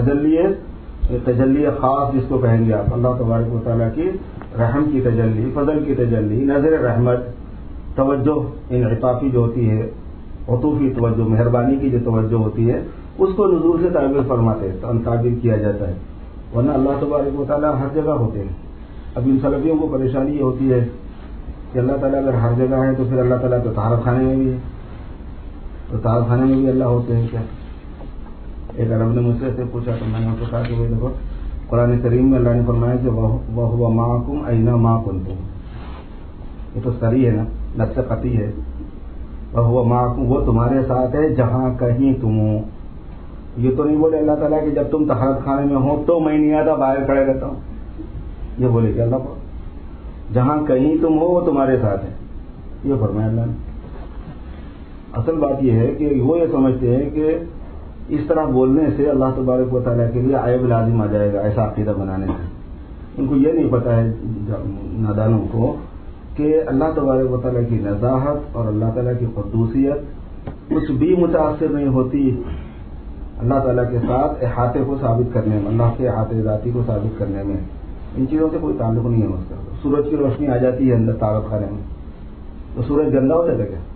تجلی خاص جس کو کہیں گے آپ، اللہ تبارک و تعالیٰ کی رحم کی تجلی، فضل کی تجلی، نظر رحمت، توجہ انعطافی جو ہوتی ہے، عطوفی توجہ، مہربانی کی جو توجہ ہوتی ہے، اس کو نزول سے تعبیر فرماتے ہیں، تعبیر کیا جاتا ہے۔ ورنہ اللہ تبارک و تعالیٰ ہر جگہ ہوتے ہیں۔ اب ان سلفیوں کو پریشانی یہ ہوتی ہے کہ اللہ تعالیٰ اگر ہر جگہ ہے تو پھر اللہ تعالیٰ تو طہارت خانے میں بھی ہے، تو طہارت خانے میں بھی اللہ ہوتے ہیں کیا؟ ایک عرب نے مجھ سے پوچھا تو میں نے ان کو کہا کہ بھائی دیکھو، قرآن کریم میں اللہ نے فرمایا کہ وَهُوَ مَعَكُمْ أَيْنَمَا كُنتُمْ، یہ تو صریح ہے نا، نص قطعی ہے، وَهُوَ مَعَكُمْ، وہ تمہارے ساتھ ہے جہاں کہیں تم ہو۔ یہ تو نہیں بولے اللہ تعالیٰ کہ جب تم طہارت خانے میں ہو تو میں نہیں آتا، باہر کھڑے رہتا ہوں، یہ بولے کہ اللہ جہاں کہیں تم ہو وہ تمہارے ساتھ ہے، یہ فرمایا اللہ نے۔ اصل بات یہ ہے کہ وہ یہ سمجھتے ہیں کہ اس طرح بولنے سے اللہ تبارک و تعالیٰ کے لیے عیب لازم آ جائے گا، ایسا عقیدہ بنانے سے۔ ان کو یہ نہیں پتا ہے نادانوں کو کہ اللہ تبارک و تعالیٰ کی نزاہت اور اللہ تعالیٰ کی قدوسیت کچھ بھی متاثر نہیں ہوتی اللہ تعالیٰ کے ساتھ احاطے کو ثابت کرنے میں، اللہ کے احاطے ذاتی کو ثابت کرنے میں، ان چیزوں سے کوئی تعلق نہیں ہے اس کا۔ سورج کی روشنی آ جاتی ہے اندر طہارت خانے میں تو سورج گندا ہو جاتا ہے کیا؟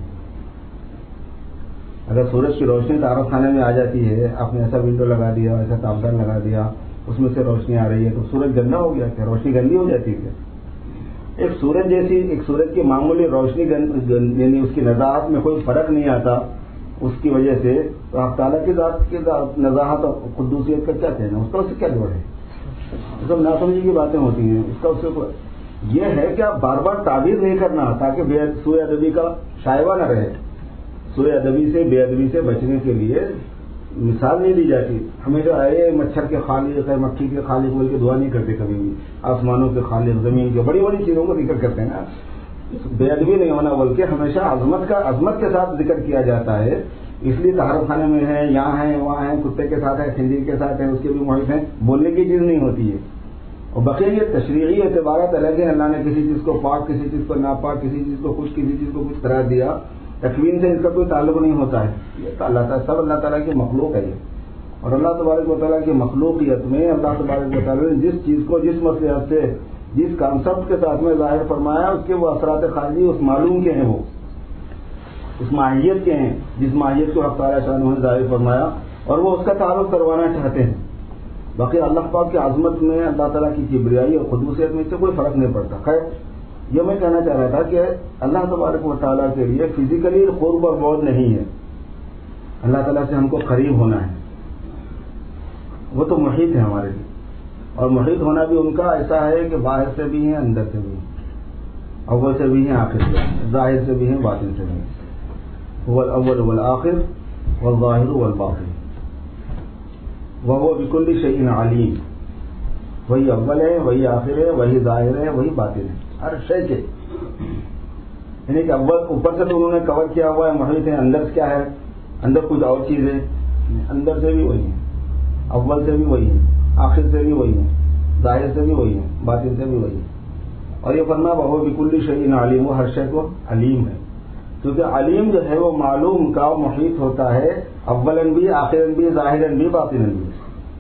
اگر سورج کی روشنی طہارت خانے میں آ جاتی ہے، آپ نے ایسا ونڈو لگا دیا، ایسا تابدار لگا دیا، اس میں سے روشنی آ رہی ہے تو سورج گندا ہو گیا کیا؟ روشنی گندی ہو جاتی ہے کیا؟ ایک سورج کی معمولی روشنی یعنی اس کی نزاہت میں کوئی فرق نہیں آتا، اس کی وجہ سے تو آپ تعالیٰ کی ذات کی نزاہت اور قدوسیت کا کیا کہنا، اس کا اس سے کیا جوڑ ہے؟ سب ناسمجھی کی باتیں ہوتی ہیں، اس کا اس سے یہ ہے کہ آپ بار بار تعبیر نہیں کرنا تاکہ سوء ادبی کا شائبہ نہ رہے۔ سوء ادبی سے، بے ادبی سے بچنے کے لیے مثال نہیں دی جاتی۔ ہمیشہ آئے مچھر کے خالق ہے، مکھی کے خالق بول کے دعا نہیں کرتے کبھی بھی، آسمانوں کے خالق، زمین کے، بڑی بڑی چیزوں کو ذکر کرتے ہیں نا، بے ادبی نہیں ہونا بول کے ہمیشہ عظمت کے ساتھ ذکر کیا جاتا ہے۔ اس لیے طہارت خانے میں ہے، یہاں ہے، وہاں ہے، کتے کے ساتھ ہے، خنزیر کے ساتھ ہے، اس کے بھی محیط ہیں، بولنے کی چیز نہیں ہوتی ہے۔ اور بقیہ یہ تشریعی اعتبارات الگ ہیں، اللہ نے کسی چیز کو پاک، کسی چیز کو ناپاک، کسی چیز کو خوش، کسی چیز کو کچھ قرار دیا، تکوین سے اس کا کوئی تعلق نہیں ہوتا ہے۔ یہ تو اللہ تعالیٰ، سب اللہ تعالیٰ کی مخلوق ہے یہ، اور اللہ تبارک و تعالیٰ کی مخلوقیت میں اللہ تبارک و تعالیٰ نے جس چیز کو جس مصلحت سے، جس کانسیپٹ کے ساتھ میں ظاہر فرمایا، اس کے وہ اثرات خارجی اس معلوم کے ہیں، وہ اس ماہیت کے ہیں جس ماہیت کو حق تعالیٰ شانہ نے ظاہر فرمایا، اور وہ اس کا تعارف کروانا چاہتے ہیں۔ باقی اللہ پاک کی عظمت میں، اللہ تعالیٰ کی کبریائی اور قدوسیت میں اس سے کوئی فرق نہیں پڑتا۔ خیر، یہ میں کہنا چاہ رہا تھا کہ اللہ تبارک و تعالیٰ کے لیے فزیکلی قرب اور بعد نہیں ہے، اللہ تعالیٰ سے ہم کو قریب ہونا ہے، وہ تو محیط ہے ہمارے لیے، اور محیط ہونا بھی ان کا ایسا ہے کہ باہر سے بھی ہیں، اندر سے بھی ہیں، اول سے بھی ہیں، آخر سے بھی ہیں، ظاہر سے بھی ہیں، باطن سے بھی ہیں۔ هو الاول والآخر والظاہر والباطن وهو بكل شيء علیم۔ وہی اول ہے، وہی آخر ہے، وہی ظاہر ہے، وہی باطن ہے ہر شے کے. یعنی کہ اول اوپر سے تو انہوں نے کور کیا ہوا ہے محیط ہے، اندر سے کیا ہے، اندر کچھ اور چیز ہے. اندر سے بھی وہی ہے، اول سے بھی وہی ہے، آخر سے بھی وہی ہے، ظاہر سے بھی وہی ہے، باطن سے بھی وہی ہے. اور یہ فرما وہو بکل شیء علیم، وہ ہر شے کو علیم ہے. کیونکہ علیم جو ہے وہ معلوم کا محیط ہوتا ہے، اولن بھی، آخرن بھی، ظاہرن بھی، باطنن بھی.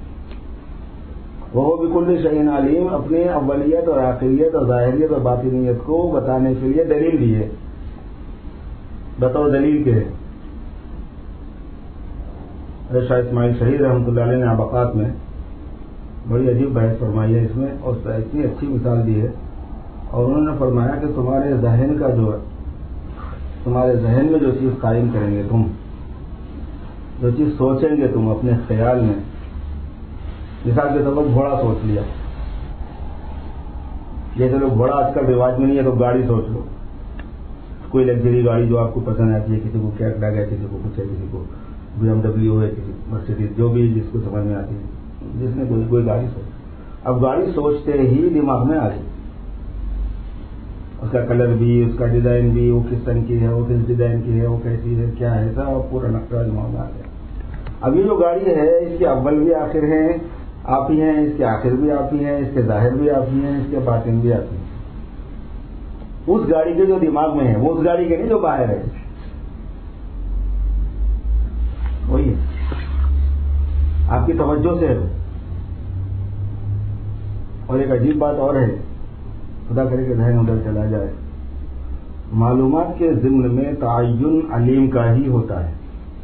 وہ بکل شیء علیم اپنے اولیت اور آخریت اور ظاہریت اور باطنیت کو بتانے کے لیے دلیل دی ہے. بطور دلیل کے شاہ اسماعیل شہید رحمۃ اللہ علیہ نے عبقات میں بڑی عجیب بحث فرمائی ہے اس میں، اور اتنی اچھی مثال دی ہے. اور انہوں نے فرمایا کہ تمہارے ذہن کا جو ہے، تمہارے ذہن میں جو چیز قائم کریں گے تم، جو چیز سوچیں گے تم اپنے خیال میں، مثال کے طور پر گھوڑا سوچ لیا. جیسے لوگ گھوڑا آج کل رواج میں نہیں ہے تو گاڑی سوچ لو، کوئی لگژری گاڑی جو آپ کو پسند آتی ہے، کسی کو کیٹلاگ ہے، کسی کو کچھ ہے، کسی کو BMW ہے، کسی مرسیڈیز، جو بھی جس کو سمجھ میں آتی ہے، جس نے کوئی گاڑی سوچ. اب گاڑی سوچتے ہی دماغ میں آ گئی، اس کا کلر بھی، اس کا ڈیزائن بھی، وہ کس طرح کی ہے، وہ کس ڈیزائن کی ہے، وہ کیسی ہے، کیا ہے، سب پورا نقشہ دماغ میں آ گیا. اب یہ جو گاڑی ہے اس کے اول بھی آخر ہیں آپ ہی ہیں، اس کے آخر بھی آپ ہی ہیں، اس کے ظاہر بھی آپ ہی ہیں، اس کے باطن بھی آپ ہی ہیں. اس گاڑی کے جو دماغ میں ہے وہ اس گاڑی کے نہیں جو باہر ہے، وہی ہے، آپ کی توجہ سے ہے. اور ایک عجیب بات اور ہے، خدا کرے کہ ذہن ادھر چلا جائے، معلومات کے ضمن میں تعین علیم کا ہی ہوتا ہے.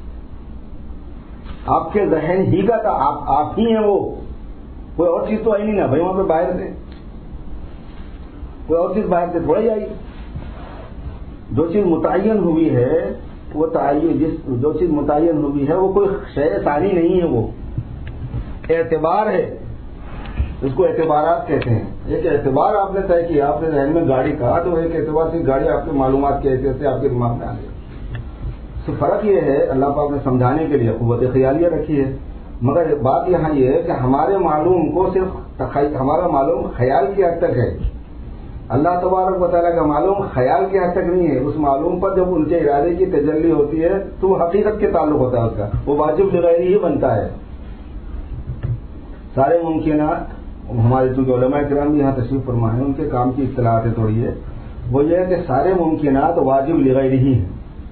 آپ کے ذہن ہی کا تھا، آپ ہی ہیں، وہ کوئی اور چیز تو آئی نہیں نا بھائی، وہاں پہ باہر سے کوئی اور چیز باہر سے تھوڑا ہی آئی. جو چیز متعین ہوئی ہے وہ جو چیز متعین ہوئی ہے وہ کوئی شے ثانی نہیں ہے، وہ اعتبار ہے، اس کو اعتبارات کہتے ہیں. ایک اعتبار آپ نے طے کیا، آپ نے ذہن میں گاڑی کہا تو ایک اعتبار سے گاڑی آپ کی معلومات کے حیثیت سے آپ کے دماغ میں آ گئی. تو فرق یہ ہے، اللہ پاک نے سمجھانے کے لیے قوت خیالیہ رکھی ہے. مگر بات یہاں یہ ہے کہ ہمارے معلوم کو صرف ہمارا معلوم خیال کی حد تک ہے، اللہ تبارک و تعالیٰ کا معلوم خیال کی حد تک نہیں ہے. اس معلوم پر جب ان کے ارادے کی تجلی ہوتی ہے تو وہ حقیقت کے تعلق ہوتا ہے، اس کا وہ واجب بغیر ہی بنتا ہے. سارے ممکنات، ہمارے چونکہ علماء کرام بھی یہاں تشریف فرما ہیں، ان کے کام کی اطلاعات ہے تھوڑی ہے، وہ یہ ہے کہ سارے ممکنات واجب لغیر ہی ہیں.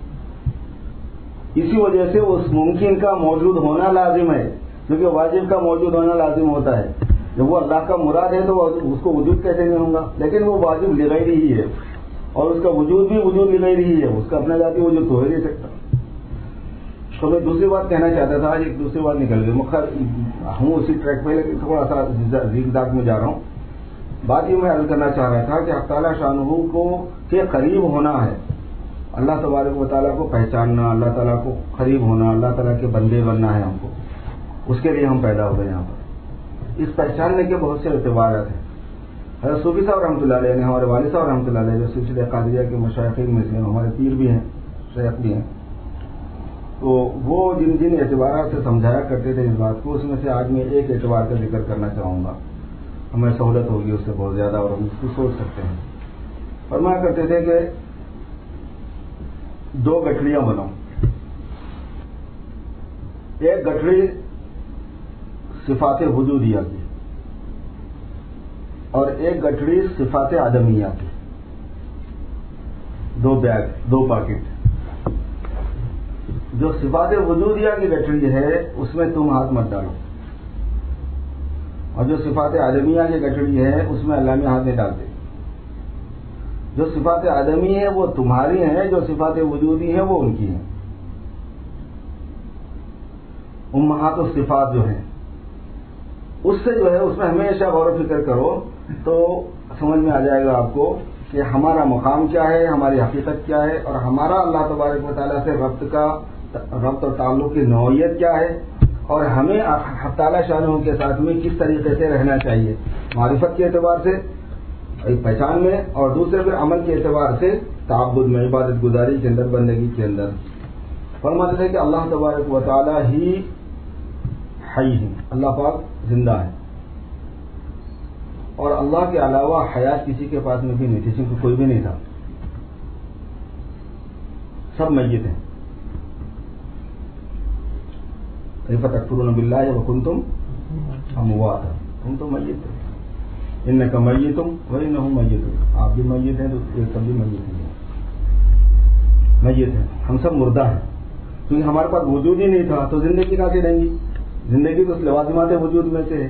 اسی وجہ سے اس ممکن کا موجود ہونا لازم ہے، کیونکہ واجب کا موجود ہونا لازم ہوتا ہے. جب وہ اللہ کا مراد ہے تو اس کو وجود کیسے نہیں ہوگا، لیکن وہ واجب لغیر ہی ہے، اور اس کا وجود بھی وجود لغیر ہی ہے، اس کا اپنا ذاتی وجود تو ہو نہیں سکتا. تو میں دوسری بات کہنا چاہتا تھا، آج ایک دوسری بات نکل گئی، ہوں اسی ٹریک پہ لیکن تھوڑا سا زیگ زاگ میں جا رہا ہوں. بات یہ میں عرض کرنا چاہ رہا تھا کہ اللہ تعالیٰ شانہ کو کے قریب ہونا ہے، اللہ تبارک و تعالیٰ کو پہچاننا، اللہ تعالیٰ کو قریب ہونا، اللہ تعالیٰ کے بندے بننا ہے ہم کو. اس کے لیے ہم پیدا ہوئے یہاں پر. اس پہچاننے کے بہت سے اعتبارات ہیں. حضرت صوفی صاحب رحمۃ اللہ علیہ نے، ہمارے والد صاحب رحمۃ اللہ علیہ جو سلسلہ قادریہ کے مشائخین میں سے ہمارے پیر بھی ہیں، شیخ بھی ہیں، تو وہ جن جن اعتبارات سے سمجھایا کرتے تھے اس بات کو، اس میں سے آج میں ایک اعتبار کا ذکر کرنا چاہوں گا. ہمیں سہولت ہوگی اس سے بہت زیادہ اور ہم اس کو سوچ سکتے ہیں. فرمایا کرتے تھے کہ دو گٹھڑیاں بناؤ، ایک گٹھڑی صفات وجودیہ کی اور ایک گٹھڑی صفات عدمیہ کی. دو بیگ، دو پاکٹ. جو صفات وجودیہ کی گٹھڑی ہے اس میں تم ہاتھ مت ڈالو، اور جو صفات عدمیہ کی گٹھڑی ہے اس میں اللہ میں ہاتھ نہیں ڈالتے. جو صفات عدمی ہے وہ تمہاری ہیں، جو صفات وجودی ہیں وہ ان کی ہیں. امہات الصفات جو ہیں اس سے جو ہے اس میں ہمیشہ غور و فکر کرو تو سمجھ میں آ جائے گا آپ کو کہ ہمارا مقام کیا ہے، ہماری حقیقت کیا ہے، اور ہمارا اللہ تبارک و تعالیٰ سے ربط اور تعلق کی نوعیت کیا ہے، اور ہمیں تعالیٰ شانہ کے ساتھ میں کس طریقے سے رہنا چاہیے، معرفت کے اعتبار سے پہچان میں، اور دوسرے پھر عمل کے اعتبار سے تعبد میں، عبادت گزاری کے اندر، بندگی کے اندر. فرماتے تھے کہ اللہ تبارک و تعالیٰ ہی حی ہے، اللہ پاک زندہ ہے. اور اللہ کے علاوہ حیات کسی کے پاس میں بھی نہیں تھی، کیونکہ کوئی بھی نہیں تھا، سب میت ہیں. کیف تکفرون باللہ وکنتم امواتا، تم تو میت ہو. انک میت وانہم میتون، آپ بھی میت ہیں تو یہ سب بھی میت ہیں. میت ہیں، ہم سب مردہ ہیں، کیونکہ ہمارے پاس وجود ہی نہیں تھا تو زندگی کہاں سے رہیں گی؟ زندگی تو لوازمات وجود میں سے ہے.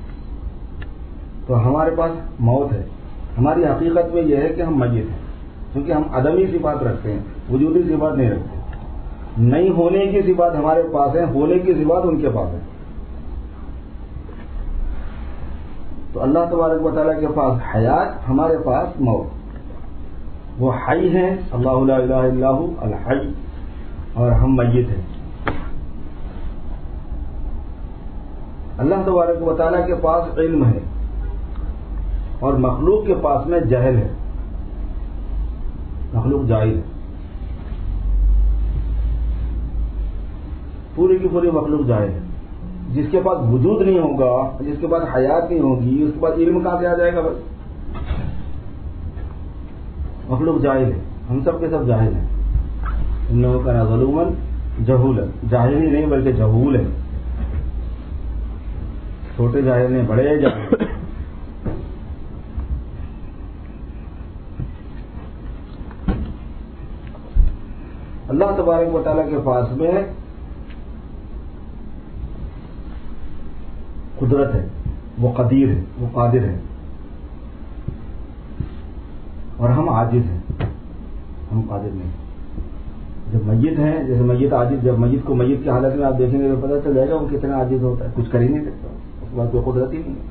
تو ہمارے پاس موت ہے. ہماری حقیقت میں یہ ہے کہ ہم میت ہیں، کیونکہ ہم عدمی صفات رکھتے ہیں، وجودی صفات نہیں رکھتے. نہیں ہونے کی صفات ہمارے پاس ہے، ہونے کی صفات ان کے پاس ہے. تو اللہ تبارک و تعالیٰ کے پاس حیات، ہمارے پاس موت. وہ حی ہیں، اللہ لا الہ الا ہو الحی، اور ہم میت ہیں. اللہ تبارک و تعالیٰ کے پاس علم ہے اور مخلوق کے پاس میں جہل ہے. مخلوق جاہل ہے، پوری کی پوری مخلوق جاہل ہے. جس کے پاس وجود نہیں ہوگا، جس کے پاس حیات نہیں ہوگی، اس کے پاس علم کہاں سے آ جائے گا؟ بس مخلوق جاہل ہے، ہم سب کے سب جاہل ہیں. انہو کان ظلوما جہولا، جاہل ہی نہیں بلکہ جہول ہے. چھوٹے جاہل ہیں، بڑے جاہل. اللہ تبارک و تعالیٰ کے پاس میں قدرت ہے، وہ قدیر ہے، وہ قادر ہے، اور ہم عاجز ہیں، ہم قادر نہیں. جب میت ہیں، جیسے میت عاجز، جب میت کو میت کی حالت میں آپ دیکھیں گے تو پتہ چل جائے گا وہ کتنا عاجز ہوتا ہے، کچھ کر ہی نہیں سکتا، اس کے بعد کوئی قدرت ہی نہیں ہے.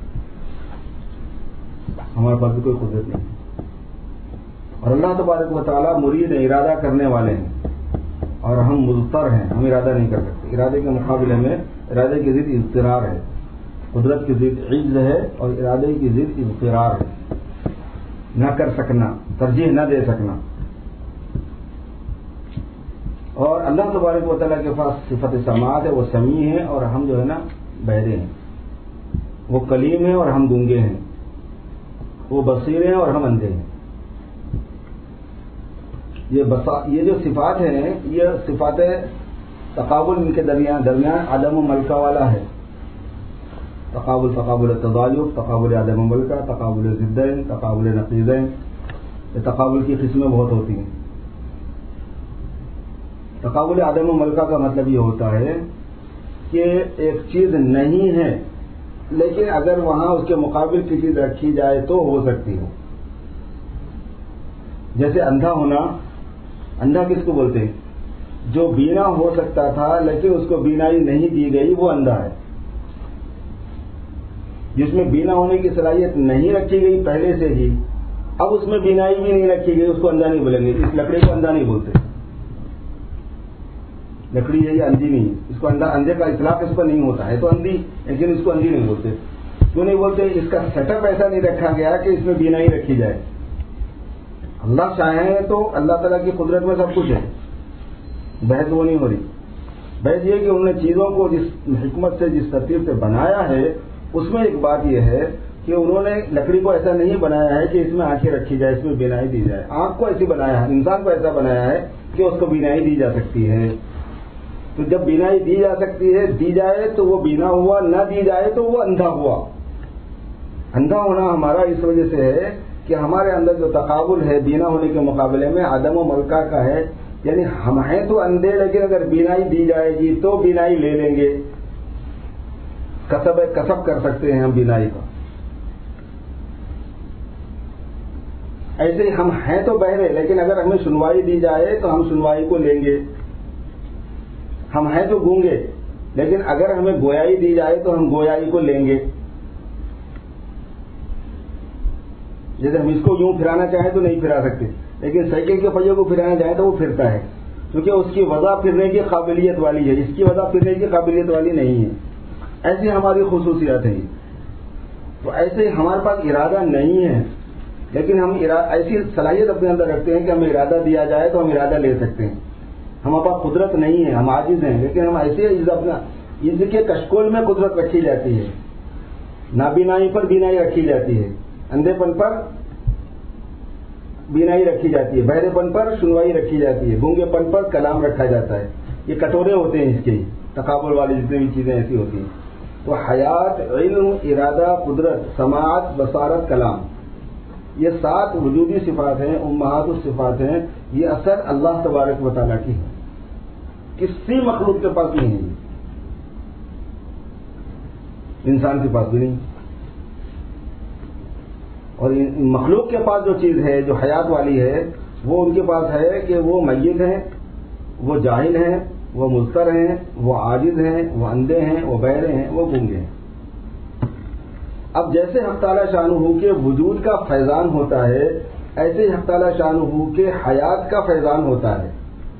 ہمارے پاس بھی کوئی قدرت نہیں. اور اللہ تبارک و تعالیٰ مرید ارادہ کرنے والے ہیں اور ہم مضطر ہیں، ہم ارادہ نہیں کر سکتے. ارادے کے مقابلے میں ارادے کی ضد اضطرار ہے، قدرت کی ضد عجز ہے اور ارادے کی ضد اضطرار ہے، نہ کر سکنا، ترجیح نہ دے سکنا. اور اللہ تبارک و تعالیٰ کے پاس صفت سماعت ہے، وہ سمیع ہے اور ہم جو ہے نا بہرے ہیں. وہ کلیم ہے اور ہم گونگے ہیں. وہ بصیر ہیں اور ہم اندھے ہیں. یہ جو صفات ہیں، یہ صفات تقابل ان کے درمیان عدم و ملکہ والا ہے. تقابل تضالف، تقابل عدم و ملکہ، تقابل ضدین، تقابل نقیضین. یہ تقابل کی قسمیں بہت ہوتی ہیں. تقابل عدم و ملکہ کا مطلب یہ ہوتا ہے کہ ایک چیز نہیں ہے لیکن اگر وہاں اس کے مقابل کی چیز رکھی جائے تو ہو سکتی ہو. جیسے اندھا ہونا، اندھا کس کو بولتے ہیں؟ جو بینا ہو سکتا تھا لیکن اس کو بینائی نہیں دی گئی، وہ اندھا ہے. جس میں بینا ہونے کی صلاحیت نہیں رکھی گئی پہلے سے ہی، اب اس میں بینائی بھی نہیں رکھی گئی، اس کو اندھا نہیں بولیں گے. اس لکڑی کو اندھا نہیں بولتے، لکڑی ہے یہ اندھی نہیں. اس کو اندھے کا اطلاق اس پر نہیں ہوتا ہے تو اندھی، لیکن اس کو اندھی نہیں بولتے. کیوں نہیں بولتے؟ اس کا سیٹ اپ ایسا نہیں رکھا گیا کہ اس میں بینائی رکھی جائے. اللہ چاہیں تو اللہ تعالیٰ کی قدرت میں سب کچھ ہے. بحث وہ نہیں ہو رہی. بحث یہ کہ انہوں نے چیزوں کو جس حکمت سے، جس ترتیب سے بنایا ہے، اس میں ایک بات یہ ہے کہ انہوں نے لکڑی کو ایسا نہیں بنایا ہے کہ اس میں آنکھیں رکھی جائے، اس میں بینائی دی جائے. آنکھ کو ایسی بنایا ہے، انسان کو ایسا بنایا ہے کہ اس کو بینائی دی جا سکتی ہے. تو جب بینائی دی جا سکتی ہے، دی جائے تو وہ بینا ہوا، نہ دی جائے تو وہ اندھا ہوا. اندھا ہونا ہمارا اس وجہ سے ہے کہ ہمارے اندر جو تقابل ہے بینا ہونے کے مقابلے میں عدم و ملکہ کا ہے. یعنی ہم ہیں تو اندھے، لیکن اگر بینائی دی جائے گی تو بینائی لے لیں گے. کسب کر سکتے ہیں ہم بینائی کا. ایسے ہی ہم ہیں تو بہرے، لیکن اگر ہمیں سنوائی دی جائے تو ہم سنوائی کو لیں گے. ہم ہیں تو گونگے، لیکن اگر ہمیں گویائی دی جائے تو ہم گویائی کو لیں گے. جیسے ہم اس کو یوں پھرانا چاہیں تو نہیں پھرا سکتے، لیکن سائیکل کے پہیوں کو پھرانا چاہیں تو وہ پھرتا ہے، کیونکہ اس کی وضع پھرنے کی قابلیت والی ہے، اس کی وضع پھرنے کی قابلیت والی نہیں ہے. ایسی ہماری خصوصیات ہیں. تو ایسے ہمارے پاس ارادہ نہیں ہے، لیکن ہم ایسی صلاحیت اپنے اندر رکھتے ہیں کہ ہمیں ارادہ دیا جائے تو ہم ارادہ لے سکتے ہیں. ہمارے پاس قدرت نہیں ہے، ہم عاجز ہیں، لیکن ہم ایسے اپنا عز کے کشکول میں قدرت رکھی جاتی ہے. نابینائی پر بینائی رکھی جاتی ہے. اندھے پن پر بینائی رکھی جاتی ہے، بہرے پن پر سنوائی رکھی جاتی ہے، گونگے پن پر کلام رکھا جاتا ہے. یہ کٹورے ہوتے ہیں اس کے تقابل والی جتنی بھی چیزیں ایسی ہوتی ہیں. تو حیات، علم، ارادہ، قدرت، سماعت، بصارت، کلام، یہ 7 وجودی صفات ہیں، امہات الصفات ہیں. یہ اثر اللہ تبارک و تعالیٰ کی ہے، کسی مخلوق کے پاس نہیں ہے، انسان کے پاس بھی نہیں. اور مخلوق کے پاس جو چیز ہے جو حیات والی ہے وہ ان کے پاس ہے کہ وہ میت ہیں، وہ جاہل ہیں، وہ مضطر ہیں، وہ عاجز ہیں، وہ اندھے ہیں، وہ بہرے ہیں، وہ گونگے ہیں. اب جیسے حق تعالیٰ شانہ کے وجود کا فیضان ہوتا ہے، ایسے حق تعالیٰ شانہ کے حیات کا فیضان ہوتا ہے.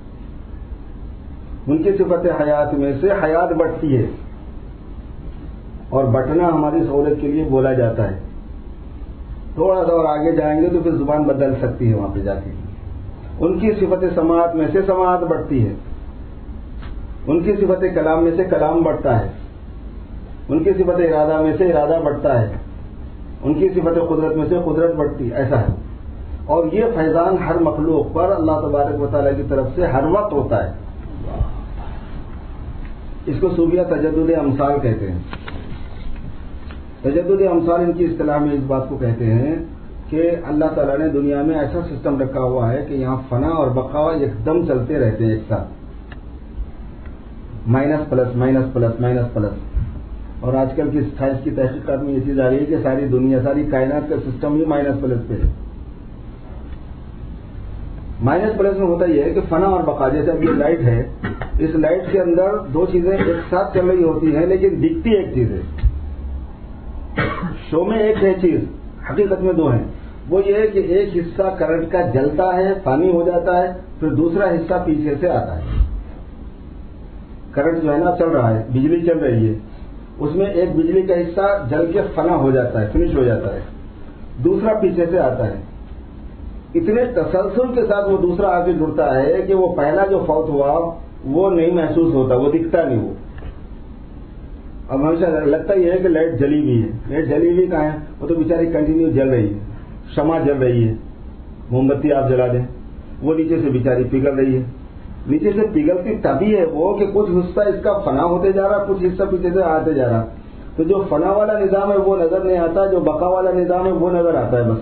ان کی صفت حیات میں سے حیات بٹتی ہے، اور بٹنا ہماری سہولت کے لیے بولا جاتا ہے. تھوڑا سا اور آگے جائیں گے تو پھر زبان بدل سکتی ہے وہاں پہ جا کے. ان کی صفت سماعت میں سے سماعت بڑھتی ہے، ان کی صفت کلام میں سے کلام بڑھتا ہے، ان کی صفت ارادہ میں سے ارادہ بڑھتا ہے، ان کی صفت قدرت میں سے قدرت بڑھتی، ایسا ہے. اور یہ فیضان ہر مخلوق پر اللہ تبارک و تعالیٰ کی طرف سے ہر وقت ہوتا ہے. اس کو صوفیہ تجدد امثال کہتے ہیں. تجدد امثال ان کی اصطلاح میں اس بات کو کہتے ہیں کہ اللہ تعالیٰ نے دنیا میں ایسا سسٹم رکھا ہوا ہے کہ یہاں فنا اور بقا ایک دم چلتے رہتے ہیں ایک ساتھ، minus plus minus plus minus plus. اور آج کل کی سائنس کی تحقیقات میں یہ چیز آ رہی ہے کہ ساری دنیا، ساری کائنات کا سسٹم ہی مائنس پلس پہ ہے. مائنس پلس میں ہوتا یہ ہے کہ فنا اور بقا، جیسے اب یہ لائٹ ہے، اس لائٹ کے اندر 2 چیزیں ایک ساتھ چل رہی ہوتی ہیں لیکن دکھتی ایک چیز ہے. شو میں ایک ہے چیز، حقیقت میں 2 ہیں. وہ یہ ہے کہ ایک حصہ کرنٹ کا جلتا ہے، پانی ہو جاتا ہے، پھر دوسرا حصہ پیچھے سے آتا ہے. کرنٹ جو ہے نا چل رہا ہے، بجلی چل رہی ہے، اس میں ایک بجلی کا حصہ جل کے فنا ہو جاتا ہے، فنش ہو جاتا ہے، دوسرا پیچھے سے آتا ہے. اتنے تسلسل کے ساتھ وہ دوسرا آ کے جڑتا ہے کہ وہ پہلا جو فوت ہوا وہ نہیں محسوس ہوتا، وہ دکھتا نہیں. وہ اب ہمیشہ لگتا یہ ہے کہ لائٹ جلی ہوئی ہے. لائٹ جلی ہوئی کہاں ہے؟ وہ تو بیچاری کنٹینیو جل رہی ہے، شمع جل رہی ہے، موم بتی آپ جلا دیں، وہ نیچے سے بیچاری پگھل رہی ہے. نیچے سے پگھلتی تبھی ہے وہ کہ کچھ حصہ اس کا فنا ہوتے جا رہا، کچھ حصہ پیچھے سے آتے جا رہا. تو جو فنا والا نظام ہے وہ نظر نہیں آتا، جو بقا والا نظام ہے وہ نظر آتا ہے. بس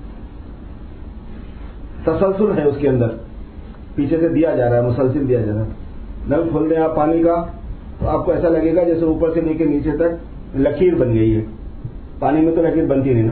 تسلسل ہے اس کے اندر، پیچھے سے دیا جا رہا ہے، مسلسل دیا جا رہا ہے. نل کھول دیں آپ پانی کا تو آپ کو ایسا لگے گا جیسے اوپر سے لے کے نیچے تک لکیر بن گئی ہے. پانی میں تو لکیر بنتی نہیں نا.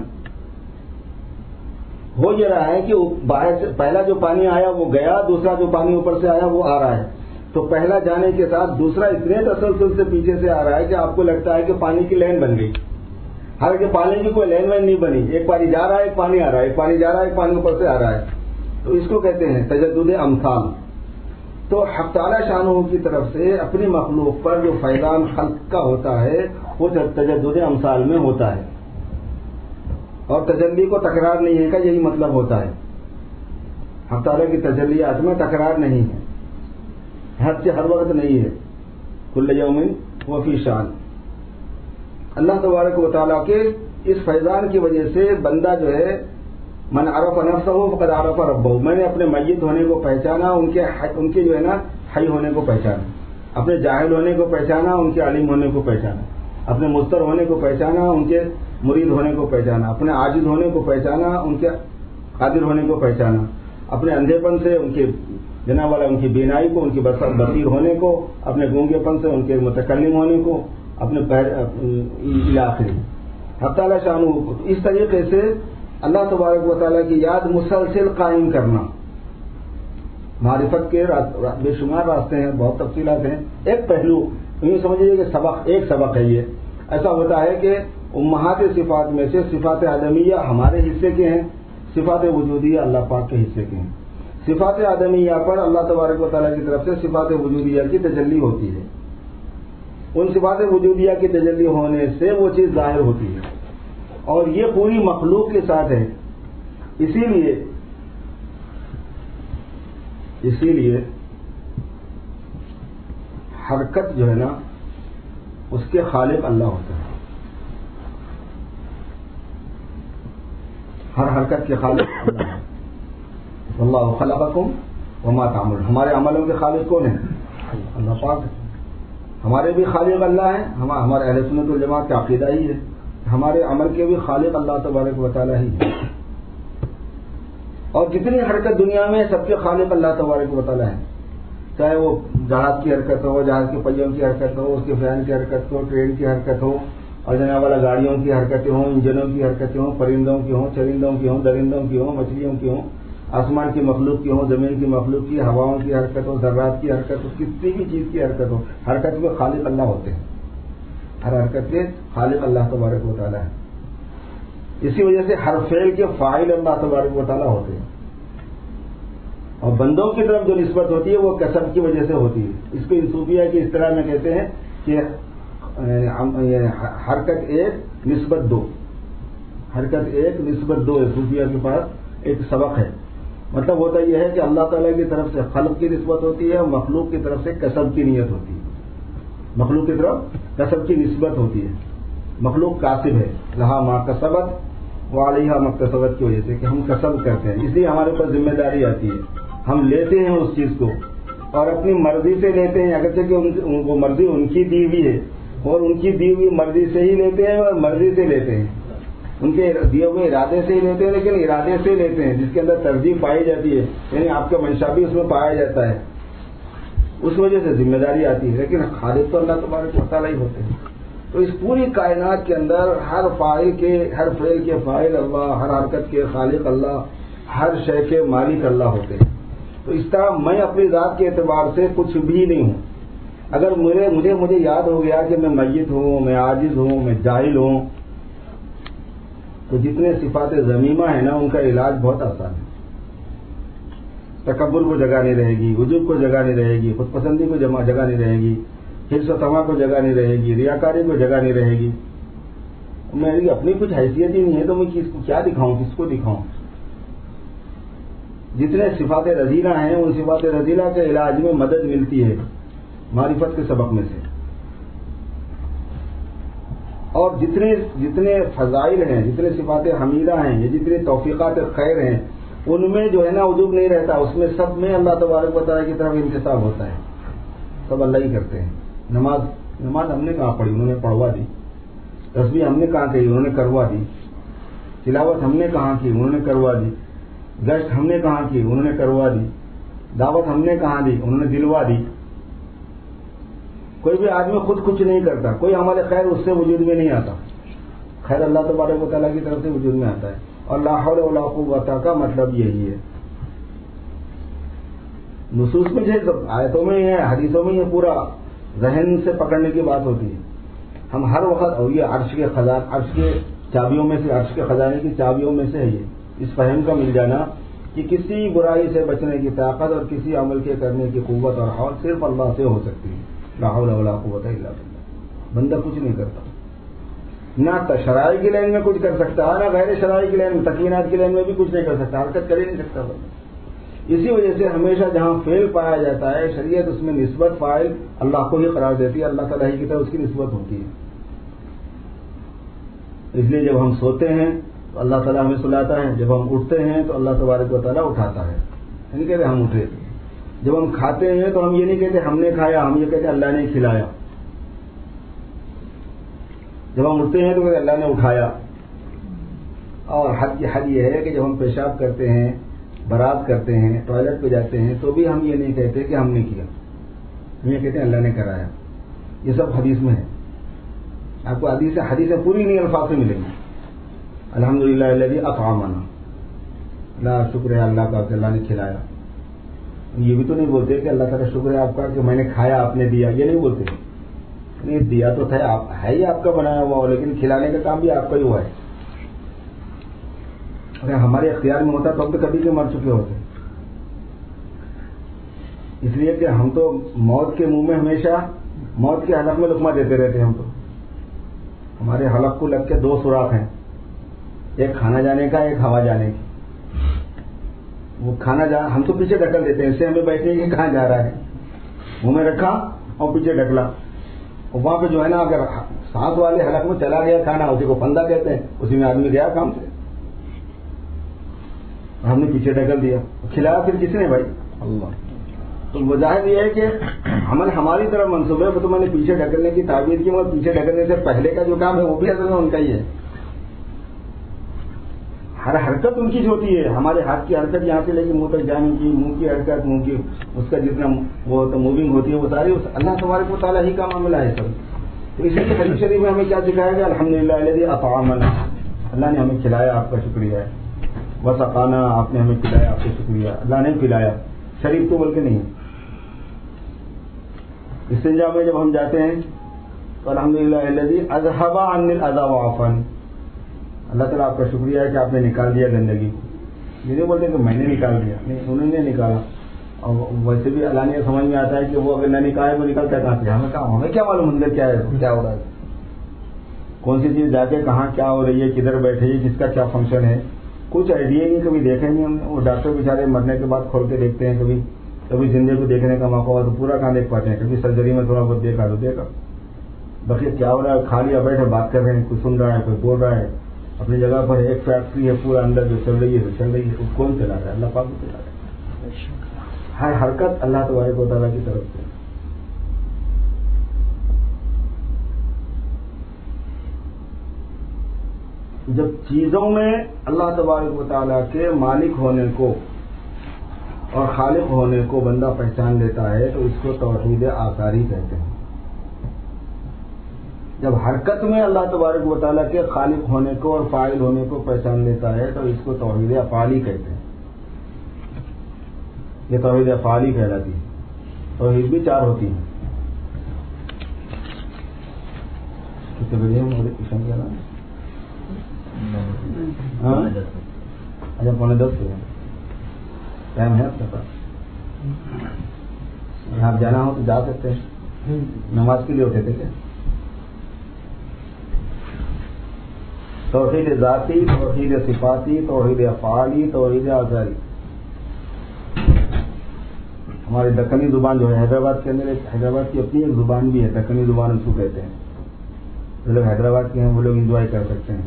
ہو یہ رہا ہے کہ باہر سے پہلا جو پانی آیا وہ گیا، دوسرا جو پانی اوپر سے آیا وہ آ رہا ہے. تو پہلا جانے کے ساتھ دوسرا اتنے تسلسل سے پیچھے سے آ رہا ہے کہ آپ کو لگتا ہے کہ پانی کی لائن بن گئی، حالانکہ پانی کی کوئی لائن وائن نہیں بنی. ایک پانی جا رہا ہے، ایک پانی آ رہا ہے، ایک پانی جا رہا ہے، ایک پانی اوپر سے آ رہا ہے. تو اس کو کہتے ہیں تجدد امثال. تو حق تعالیٰ شانہ کی طرف سے اپنی مخلوق پر جو فیضان خلق کا ہوتا ہے وہ تجدد امثال میں ہوتا ہے. اور تجلی کو تکرار نہیں ہے کا یہی مطلب ہوتا ہے. حق تعالیٰ کی تجلیات میں تکرار نہیں ہے، ہر وقت نہیں ہے. کل یوم و فی شان. اللہ تبارک و تعالیٰ کے اس فیضان کی وجہ سے بندہ جو ہے من عرف نفسہ فقد عرف ربہ. میں نے اپنے میت ہونے کو پہچانا، ان کے جو ہے نا حی ہونے کو پہچانا، اپنے جاہل ہونے کو پہچانا، ان کے عالم ہونے کو پہچانا، اپنے مضطر ہونے کو پہچانا، ان کے مرید ہونے کو پہچانا، اپنے عاجز ہونے کو پہچانا، ان کے قادر ہونے کو پہچانا، اپنے اندھے پن سے ان کے جناب والا ان کی بینائی کو، ان کی بصیر ہونے کو، اپنے گونگے پن سے ان کے متکلم ہونے کو، اپنے آخری حق تعالیٰ شانہ. اس طریقے سے اللہ تبارک و تعالیٰ کی یاد مسلسل قائم کرنا. معرفت کے بے شمار راستے ہیں، بہت تفصیلات ہیں. ایک پہلو یوں سمجھیے کہ ایک سبق ہے. یہ ایسا ہوتا ہے کہ امہات صفات میں سے صفات آدمیہ ہمارے حصے کے ہیں، صفات وجودیہ اللہ پاک کے حصے کے ہیں. صفات آدمیہ پر اللہ تبارک و تعالیٰ کی طرف سے صفات وجودیہ کی تجلی ہوتی ہے. ان صفات وجودیہ کی تجلی ہونے سے وہ چیز ظاہر ہوتی ہے، اور یہ پوری مخلوق کے ساتھ ہے. اسی لیے حرکت جو ہے نا اس کے خالق اللہ ہوتا ہے. ہر حرکت کے خالق اللہ ہے. واللہ خلقکم وما تعملون. ہمارے عملوں کے خالق کون ہیں؟ اللہ پاک ہے. ہمارے بھی خالق اللہ ہیں. ہمارے اہل سنت والجماعت کا عقیدہ ہی ہے ہمارے عمل کے بھی خالق اللہ تبارک و تعالیٰ ہی ہے. اور جتنی حرکت دنیا میں سب کے خالق اللہ تبارک و تعالیٰ ہے. چاہے وہ جہاز کی حرکت ہو, جہاز کے پہیوں کی حرکت ہو, اس کے فین کی حرکت ہو, ٹرین کی حرکت ہو, اور جناب والا گاڑیوں کی حرکتیں ہوں, انجنوں کی حرکتیں ہوں, پرندوں کی ہوں, چرندوں کی ہوں, درندوں کی ہوں, مچھلیوں کی ہوں, آسمان کی مخلوق کی ہوں, زمین کی مخلوق کی, ہواؤں کی حرکت ہو, ذرات کی حرکت ہو, کسی بھی چیز کی حرکت ہو, حرکت میں خالق اللہ ہوتے ہیں. ہر حرکت کے خالق اللہ تبارک و تعالیٰ ہے. اسی وجہ سے ہر فعل کے فاعل اللہ تبارک و تعالیٰ ہوتے ہیں. اور بندوں کی طرف جو نسبت ہوتی ہے وہ کسب کی وجہ سے ہوتی ہے. اس کو صوفیہ کی اصطلاح میں کہتے ہیں کہ حرکت ایک نسبت دو. حرکت ایک نسبت دو ہے. صوفیہ کے پاس ایک سبق ہے. مطلب ہوتا یہ ہے کہ اللہ تعالیٰ کی طرف سے خلق کی نسبت ہوتی ہے اور مخلوق کی طرف سے کسب کی نیت ہوتی ہے. مخلوق کی طرف کسب کی نسبت ہوتی ہے. مخلوق کاسب ہے, لہا ما کسبت وعلیہا ما اکتسبت کی وجہ سے کہ ہم کسب کرتے ہیں, اس لیے ہمارے اوپر ذمہ داری آتی ہے. ہم لیتے ہیں اس چیز کو اور اپنی مرضی سے لیتے ہیں, اگرچہ کہ وہ مرضی ان کی دی ہوئی ہے اور ان کی دی ہوئی مرضی سے ہی لیتے ہیں اور مرضی سے لیتے ہیں. ان کے دیے ہوئے ارادے سے ہی لیتے ہیں لیکن ارادے سے لیتے ہیں جس کے اندر ترجیح پائی جاتی ہے, یعنی آپ کا منشا بھی اس میں پایا جاتا ہے. اس وجہ سے ذمہ داری آتی ہے. لیکن خالق تو اللہ تبارک و تعالیٰ ہی ہوتے ہیں. تو اس پوری کائنات کے اندر ہر فاعل کے فاعل اللہ, ہر حرکت کے خالق اللہ, ہر شے کے مالک اللہ ہوتے ہیں. تو اس طرح میں اپنی ذات کے اعتبار سے کچھ بھی نہیں ہوں. اگر مجھے یاد ہو گیا کہ میں میت ہوں, میں عاجز ہوں, میں جاہل ہوں, تو جتنے صفات ذمیمہ ہیں نا ان کا علاج بہت آسان ہے. تکبر کو جگہ نہیں رہے گی, عجب کو جگہ نہیں رہے گی, خود پسندی کو جگہ نہیں رہے گی, حرص و طمع کو جگہ نہیں رہے گی, ریاکاری کو جگہ نہیں رہے گی. میری اپنی کچھ حیثیت ہی نہیں ہے تو میں کس کو کیا دکھاؤں, کس کو دکھاؤں. جتنے صفات رذیلہ ہیں ان صفات رذیلہ کے علاج میں مدد ملتی ہے معرفت کے سبق میں سے. اور جتنے فضائل ہیں, جتنے صفات حمیدہ ہیں, یہ جتنے توفیقات خیر ہیں, ان میں جو ہے نا عجب نہیں رہتا. اس میں سب میں اللہ تبارک و تعالیٰ کی طرف انتساب ہوتا ہے. سب اللہ ہی کرتے ہیں. نماز ہم نے کہاں پڑھی, انہوں نے پڑھوا دی. تسبیح ہم نے کہاں کہی, انہوں نے کروا دی. تلاوت ہم نے کہاں کی, انہوں نے کروا دی. گشت ہم نے کہاں کی, انہوں نے کروا دی. دعوت ہم نے کہاں دی, انہوں نے دلوا دی. کوئی بھی آدمی خود کچھ نہیں کرتا, کوئی عمل خیر اس سے وجود میں نہیں آتا. خیر اللہ تبارک و تعالیٰ کی طرف سے وجود میں آتا ہے. اور لا حول ولا قوت کا مطلب یہی ہے. نصوص میں جو آیتوں میں ہے, حدیثوں میں یہ پورا ذہن سے پکڑنے کی بات ہوتی ہے. ہم ہر وقت, اور یہ عرش کے چابیوں میں سے, عرش کے خزانے کی چابیوں میں سے ہے یہ, اس فہم کا مل جانا کہ کسی برائی سے بچنے کی طاقت اور کسی عمل کے کرنے کی قوت اور حول صرف اللہ سے ہو سکتی ہے. لا حول ولا قوت الا باللہ. بندہ کچھ نہیں کرتا, نہ شرائع کی لائن میں کچھ کر سکتا, نہ غیر شرائع کی لائن میں, تقوینات کی لائن میں بھی کچھ نہیں کر سکتا, حرکت کر ہی نہیں سکتا بندہ. اسی وجہ سے ہمیشہ جہاں فعل پایا جاتا ہے شریعت اس میں نسبت فاعل اللہ کو ہی قرار دیتی ہے. اللہ تعالیٰ ہی کی طرف اس کی نسبت ہوتی ہے. اس لیے جب ہم سوتے ہیں تو اللہ تعالیٰ ہمیں سلاتا ہے, جب ہم اٹھتے ہیں تو اللہ تبارک و تعالیٰ اٹھاتا ہے. نہیں کہتے ہم اٹھے. جب ہم کھاتے ہیں تو ہم یہ نہیں کہتے ہم نے کھایا, ہم یہ کہتے اللہ نے کھلایا. جب ہم اٹھتے ہیں تو کہتے اللہ نے اٹھایا. اور حد کی حد یہ ہے کہ جب ہم پیشاب کرتے ہیں, برات کرتے ہیں, ٹوائلٹ پہ جاتے ہیں, تو بھی ہم یہ نہیں کہتے کہ ہم نے کیا, ہم یہ کہتے ہیں اللہ نے کرایا. یہ سب حدیث میں ہے. آپ کو حدیثیں پوری نہیں الفاظ سے ملیں گی. الحمدللہ الذی اطعمنا, اللہ شکر ہے اللہ کا کہ اللہ نے کھلایا. یہ بھی تو نہیں بولتے کہ اللہ تعالیٰ شکر ہے آپ کا کہ میں نے کھایا, آپ نے دیا. یہ نہیں بولتے. نہیں, دیا تو تھا, ہے ہی آپ کا بنایا ہوا ہو, لیکن کھلانے کا کام بھی آپ کا ہی ہوا ہے. اگر ہمارے اختیار میں ہوتا تو اب تو کبھی کے مر چکے ہوتے. اس لیے کہ ہم تو موت کے منہ میں ہمیشہ موت کے حلق میں لقمہ دیتے رہتے ہیں. ہم تو ہمارے حلق کو لگ کے 2 سوراخ ہیں, ایک کھانا جانے کا, ایک ہوا جانے کی. وہ کھانا ہم تو پیچھے ڈھکل دیتے ہیں, اس سے ہمیں بیٹھنے کی کہاں جا رہا ہے, منہ میں رکھا اور پیچھے ڈھکلا. اور وہاں پہ جو ہے نا اگر سانس والے حلق میں چلا گیا کھانا, اسی کو پھندا کہتے ہیں, اسی میں آدمی گیا کام سے. ہم نے پیچھے ڈھکل دیا، کھلایا پھر کس نے بھائی؟ اللہ. تو مظاہر یہ ہے کہ عمل ہماری طرف منسوب ہے، تو میں نے پیچھے ڈھکلنے کی تعبیر کی، مگر پیچھے ڈھکلنے سے پہلے کا جو کام ہے وہ بھی اصل میں ان کا ہی ہے. ہر حرکت ان کی جو ہوتی ہے، ہمارے ہاتھ کی حرکت یہاں سے لے کے منہ تک جانے کی، منہ کی حرکت، منہ کی اس کا جتنا وہ موونگ ہوتی ہے وہ ساری اللہ تبارک و تعالیٰ ہی کا معاملہ ہے سب. تو اسی لیے حدیث شریف میں ہمیں کیا سکھایا گیا؟ الحمدللہ الذی اطعمنا، اللہ نے ہمیں کھلایا، آپ کا شکریہ ہے. وسقانا، آپ نے ہمیں پلایا، آپ کا شکریہ. اللہ نے پلایا، شریف تو بول کے نہیں. استنجا میں جب ہم جاتے ہیں تو الحمدللہ الذی اذهب عني الاذى وعافاني، اللہ تعالیٰ آپ کا شکریہ ہے کہ آپ نے نکال دیا گندگی. یہ نہیں بولتے کہ میں نے نکال دیا، نہیں، انہوں نے نکالا. اور ویسے بھی علانیہ سمجھ میں آتا ہے کہ وہ اگر نہ نکالے تو نکلتا ہے کہاں سے؟ ہمیں کیا معلوم اندر کیا ہے، کیا ہو رہا ہے، کون سی چیز جا کے کہاں کیا ہو رہی ہے، کدھر بیٹھے ہے، کس کا کیا فنکشن ہے، کچھ آئیڈیا نہیں، کبھی دیکھا نہیں ہم نے. وہ ڈاکٹر بیچارے مرنے کے بعد کھول کے دیکھتے ہیں، کبھی زندے کو دیکھنے کا موقع ہوا تو پورا کہاں دیکھ پاتے ہیں، کبھی سرجری میں تھوڑا بہت دیکھا تو دیکھا. بقیہ کیا ہو رہا ہے، کھا لیا بیٹھے بات کر رہے ہیں، کوئی سن رہا ہے، کوئی بول رہا ہے اپنی جگہ پر. ایک فیکٹری ہے پورا اندر جو چل رہی ہے اس کون چلا رہا ہے؟ اللہ پاک چلا رہا ہے. ہر حرکت اللہ تبارک و تعالیٰ کی طرف سے. جب چیزوں میں اللہ تبارک و تعالیٰ کے مالک ہونے کو اور خالق ہونے کو بندہ پہچان لیتا ہے تو اس کو توحید آثاری کہتے ہیں. جب حرکت میں اللہ تبارک و تعالیٰ کے خالق ہونے کو اور فاعل ہونے کو پہچان لیتا ہے تو اس کو توحید افعالی کہتے ہیں. یہ توحید افعالی کہلاتی ہے. توحید بھی 4 ہوتی ہیں. کتنے بجے ہم کشن کیا نام؟ اچھا 9:45 ہے. ٹائم ہے آپ کے پاس؟ آپ جانا ہو تو جا سکتے ہیں. نماز کے لیے اٹھے تھے کیا؟ توحید ذاتی، توحید صفاتی، توحید افعالی، توحید آثاری. ہماری دکنی زبان جو ہے حیدرآباد کے اندر، حیدرآباد کی اپنی ایک زبان بھی ہے، دکنی زبان اس کو کہتے ہیں. جو لوگ حیدرآباد کے ہیں وہ لوگ انجوائے کر سکتے ہیں.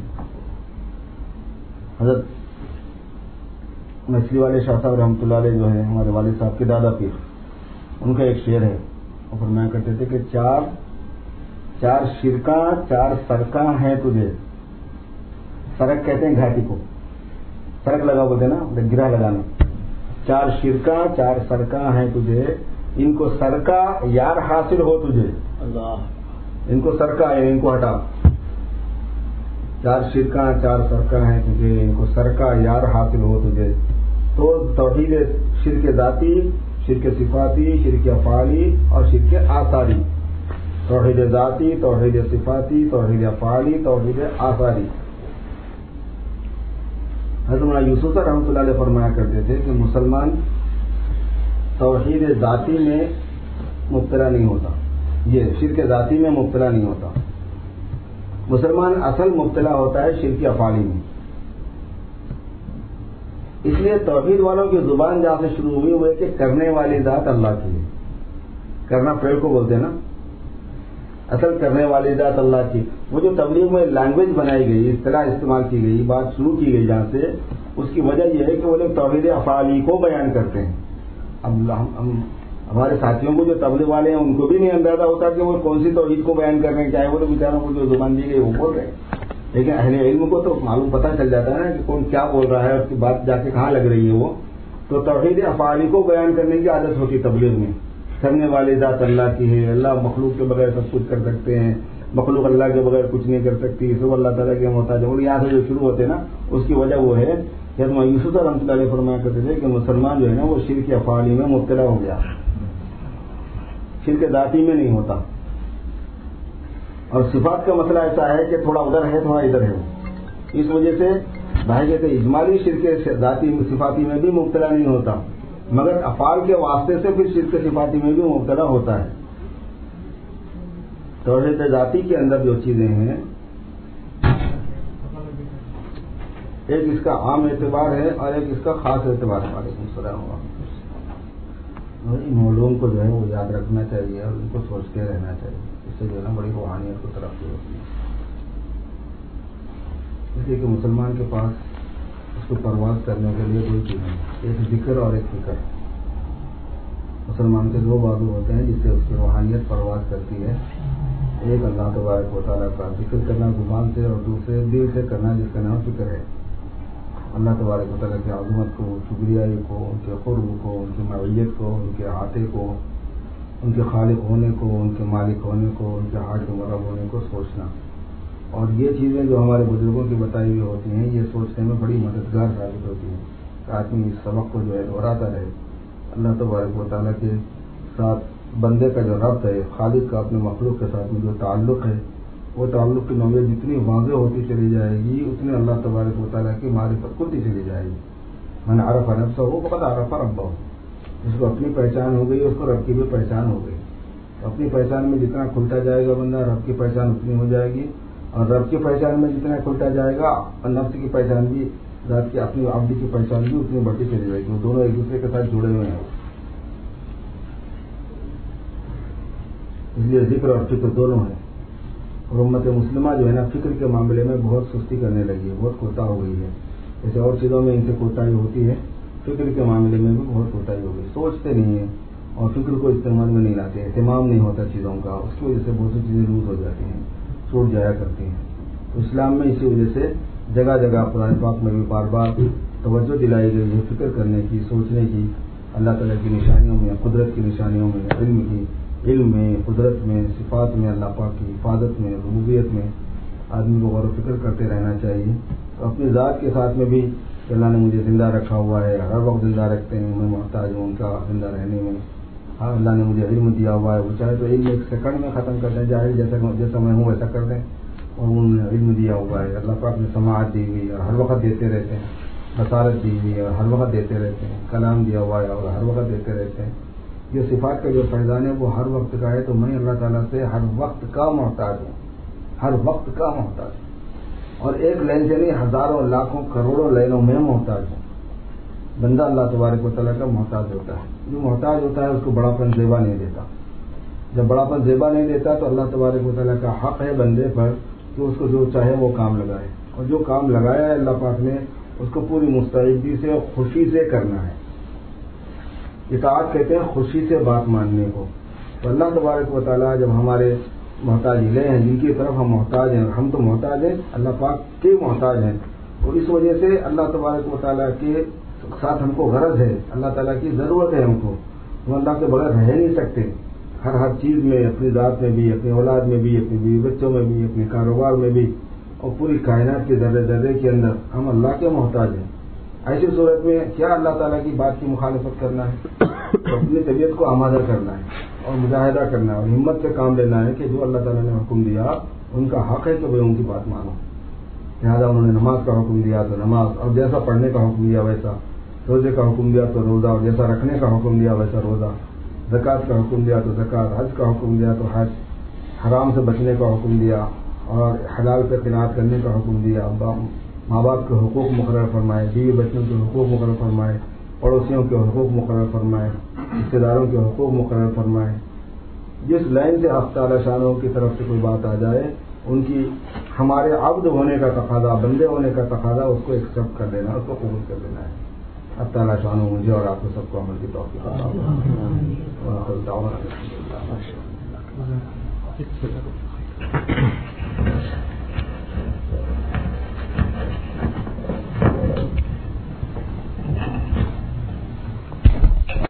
حضرت مچھلی والے شاہ صاحب رحمۃ اللہ علیہ جو ہے ہمارے والد صاحب کے دادا پیر، ان کا ایک شعر ہے، وہ فرمایا کرتے تھے کہ چار شرکاں 4 سرکاں ہیں تجھے. سرک کہتے ہیں گھاٹی کو، سرک لگا بولتے نا، گرہ لگانا. 4 شرکاں 4 سرکاں ہیں تجھے، ان کو سرکا یار حاصل ہو تجھے. اللہ، ان کو سرکا ہے، ان کو ہٹا. 4 شرکاں 4 سرکاں ہیں تجھے، ان کو سرکا یار حاصل ہو تجھے. تو توحید شرک ذاتی، شرک صفاتی، شرک افعالی اور شرک آثاری. توحید ذاتی، توحید صفاتی، توحید افعالی، توحید آثاری. حضرت مولانا یوسف رحمۃ اللہ علیہ فرمایا کرتے تھے کہ مسلمان توحید ذاتی میں مبتلا نہیں ہوتا، یہ شرک ذاتی میں مبتلا نہیں ہوتا. مسلمان اصل مبتلا ہوتا ہے شرک افعالی میں. اس لیے توحید والوں کی زبان جہاں سے شروع ہوئی وہ ہے کہ کرنے والی ذات اللہ کی ہے. کرنا فعل کو بولتے ہیں نا، اصل کرنے والی ذات اللہ کی. وہ جو تبلیغ میں لینگویج بنائی گئی، اصطلاح استعمال کی گئی، بات شروع کی گئی جہاں سے، اس کی وجہ یہ ہے کہ وہ لوگ توحید افعالی کو بیان کرتے ہیں. اب ہمارے ساتھیوں کو جو تبلیغ والے ہیں ان کو بھی نہیں اندازہ ہوتا کہ وہ کون سی توحید کو بیان کر رہے ہیں، چاہے وہ تو بیچاروں کو جو زبان دی گئی وہ بول رہے ہیں. لیکن اہل علم کو تو معلوم پتہ چل جاتا ہے نا کہ کون کیا بول رہا ہے، اس کی بات جا کے کہاں لگ رہی ہے. وہ تو توحید افعالی کو بیان کرنے کی عادت ہوتی تبلیغ میں. کرنے والی ذات اللہ کی ہے، اللہ مخلوق کے بغیر سب کچھ کر سکتے ہیں، مخلوق اللہ کے بغیر کچھ نہیں کر سکتی، سب اللہ تعالیٰ کے محتاج ہے. اور یہاں سے جو شروع ہوتے ہیں نا اس کی وجہ وہ ہے کہ یوسف رحمۃ اللہ علیہ فرمایا کرتے تھے کہ مسلمان جو ہے نا وہ شرک افعالی میں مبتلا ہو گیا، شرک ذاتی میں نہیں ہوتا. اور صفات کا مسئلہ ایسا ہے کہ تھوڑا ادھر ہے تھوڑا ادھر ہے. اس وجہ سے بھائی کہتے اجمالی شرک ذاتی صفاتی میں بھی مبتلا نہیں ہوتا، مگر افعال کے واسطے سے پھر شرک صفاتی میں بھی مبتلا ہوتا ہے. توحید ذاتی کے اندر جو چیزیں ہیں، ایک اس کا عام اعتبار ہے اور ایک اس کا خاص اعتبار ہے. وعلیکم السلام. ان علوم کو جو ہے وہ یاد رکھنا چاہیے اور ان کو سوچتے رہنا چاہیے. اس سے جو ہے نا بڑی روحانیت کو ترقی ہوتی ہے. اس لیے کہ مسلمان کے پاس اس اس کو پرواز کرنے کے لیے کوئی چیز نہیں، ایک ذکر اور ایک فکر۔ مسلمان کے دو بازو ہوتے ہیں جس سے اس کی روحانیت پرواز کرتی ہے، ایک اللہ تبارک و تعالیٰ کا ذکر کرنا زبان سے، اور دوسرے دل سے کرنا جس کا نام فکر ہے۔ اللہ تبارک و تعالیٰ کی عظمت کو، کبریائی کو، ان کے قرب کو، ان کی معیت کو، ان کے احاطے کو، ان کے خالق ہونے کو، ان کے مالک ہونے کو، ان کے حاج مرب ہونے کو سوچنا، اور یہ چیزیں جو ہمارے بزرگوں کی بتائی ہوئی ہوتی ہیں یہ سوچنے میں بڑی مددگار ثابت ہوتی ہیں کہ آدمی اس سبق کو جو ہے دہراتا رہے۔ اللہ تبارک و تعالیٰ کے ساتھ بندے کا جو ربط ہے، خالق کا اپنے مخلوق کے ساتھ میں جو تعلق ہے، وہ تعلق کی نوعیت جتنی واضح ہوتی چلی جائے گی اتنے اللہ تبارک و تعالیٰ کی معرفت کھلتی چلی جائے گی۔ من عرف نفسہ فقد عرف ربہ، جس کو اپنی پہچان ہو گئی اس کو رب کی بھی پہچان ہو گئی۔ اپنی پہچان میں جتنا کھلتا جائے گا بندہ، رب کی پہچان اتنی ہو جائے گی، اور رب کی پہچان میں جتنا کھلتا جائے گا اور نفس کی پہچان بھی، ذات کی اپنی عبد کی پہچان بھی اتنی بڑھتی چلی جائے گی۔ وہ دونوں ایک دوسرے کے ساتھ جڑے ہوئے ہیں، اس لیے ذکر اور فکر دونوں ہیں۔ اور امت مسلمہ جو ہے نا فکر کے معاملے میں بہت سستی کرنے لگی ہے، بہت کوتا ہو گئی ہے۔ جیسے اور چیزوں میں ان سے کوتاہی ہوتی ہے، فکر کے معاملے میں بھی بہت کوتاہی ہو گئی، سوچتے نہیں ہیں اور فکر کو استعمال میں نہیں لاتے، اہتمام نہیں ہوتا چیزوں کا، اس کی وجہ سے بہت سی چیزیں لوز ہو جاتی ہیں، چھوٹ جایا کرتی ہیں۔ تو اسلام میں اسی وجہ سے جگہ جگہ قرآن پاک میں بھی بار بار توجہ دلائی گئی ہے فکر کرنے کی، سوچنے کی، اللہ تعالیٰ کی نشانیوں میں، قدرت کی نشانیوں میں، علم میں، قدرت میں، صفات میں، اللہ پاک کی حفاظت میں، ربوبیت میں آدمی کو غور و فکر کرتے رہنا چاہیے۔ تو اپنی ذات کے ساتھ میں بھی کہ اللہ نے مجھے زندہ رکھا ہوا ہے، ہر وقت زندہ رکھتے ہیں، میں محتاج ہوں ان کا زندہ رہنے میں۔ ہاں اللہ نے مجھے علم دیا ہوا ہے، وہ چاہے تو علم ایک سیکنڈ میں ختم کر دیں، جاہل جیسا میں ہوں ویسا کر دیں، اور انہوں نے علم دیا ہوا ہے۔ اللہ پاک نے سماعت دی ہوئی اور ہر وقت دیتے رہتے ہیں، بصارت دی ہوئی ہے اور ہر وقت دیتے رہتے ہیں، کلام دیا ہوا ہے اور ہر وقت دیتے رہتے ہیں۔ یہ صفات کا جو فیضان ہے وہ ہر وقت کا ہے، تو میں اللہ تعالیٰ سے ہر وقت کا محتاج ہوں، ہر وقت کا محتاج ہوں، اور ایک لین سے نہیں، ہزاروں لاکھوں کروڑوں لینوں میں محتاج ہوں۔ بندہ اللہ تبارک و تعالیٰ کا محتاج ہوتا ہے، جو محتاج ہوتا ہے اس کو بڑاپن زیبا نہیں دیتا۔ جب بڑاپن زیبا نہیں دیتا تو اللہ تبارک و تعالیٰ کا حق ہے بندے پر کہ اس کو جو چاہے وہ کام لگائے، اور جو کام لگایا ہے اللہ پاک نے اس کو پوری مستعدی سے اور خوشی سے کرنا ہے۔ اطاعت کہتے ہیں خوشی سے بات ماننے کو۔ تو اللہ تبارک و تعالیٰ جب ہمارے محتاج لے ہیں، جن کی طرف ہم محتاج ہیں، ہم تو محتاج ہیں، اللہ پاک کے محتاج ہیں، اور اس وجہ سے اللہ تبارک و تعالیٰ کے ساتھ ہم کو غرض ہے، اللہ تعالیٰ کی ضرورت ہے ہم کو، ہم اللہ کے بغیر رہ نہیں سکتے۔ ہر چیز میں، اپنی ذات میں بھی، اپنی اولاد میں بھی، اپنی بیوی بچوں میں بھی، اپنے کاروبار میں بھی، اور پوری کائنات کے ذرے ذرے کے اندر ہم اللہ کے محتاج ہیں۔ ایسی صورت میں کیا اللہ تعالیٰ کی بات کی مخالفت کرنا ہے؟ اپنی طبیعت کو آمادہ کرنا ہے اور مجاہدہ کرنا ہے اور ہمت سے کام لینا ہے کہ جو اللہ تعالیٰ نے حکم دیا ان کا حق ہے کہ وہ ان کی بات مانو۔ لہٰذا انہوں نے نماز کا حکم دیا تو نماز، اور جیسا پڑھنے کا حکم دیا ویسا، روزے کا حکم دیا تو روزہ، اور جیسا رکھنے کا حکم دیا ویسا روزہ، زکوٰۃ کا حکم دیا تو زکوٰۃ، حج کا حکم دیا تو حج، حرام سے بچنے کا حکم دیا اور حلال پہ قناعت کرنے کا حکم دیا، ماں باپ کے حقوق مقرر فرمائے، بیوی بچوں کے حقوق مقرر فرمائے، پڑوسیوں کے حقوق مقرر فرمائے، رشتے داروں کے حقوق مقرر فرمائے۔ جس لائن سے حق تعالیٰ شانوں کی طرف سے کوئی بات آ جائے، ان کی ہمارے عبد ہونے کا تقاضا، بندے ہونے کا تقاضا، اس کو ایکسپٹ کر لینا، اس کو قبول کر لینا ہے۔ اب تعالیٰ شانوں مجھے اور آپ کو سب کو عمل کی توفیق عطا فرمائے۔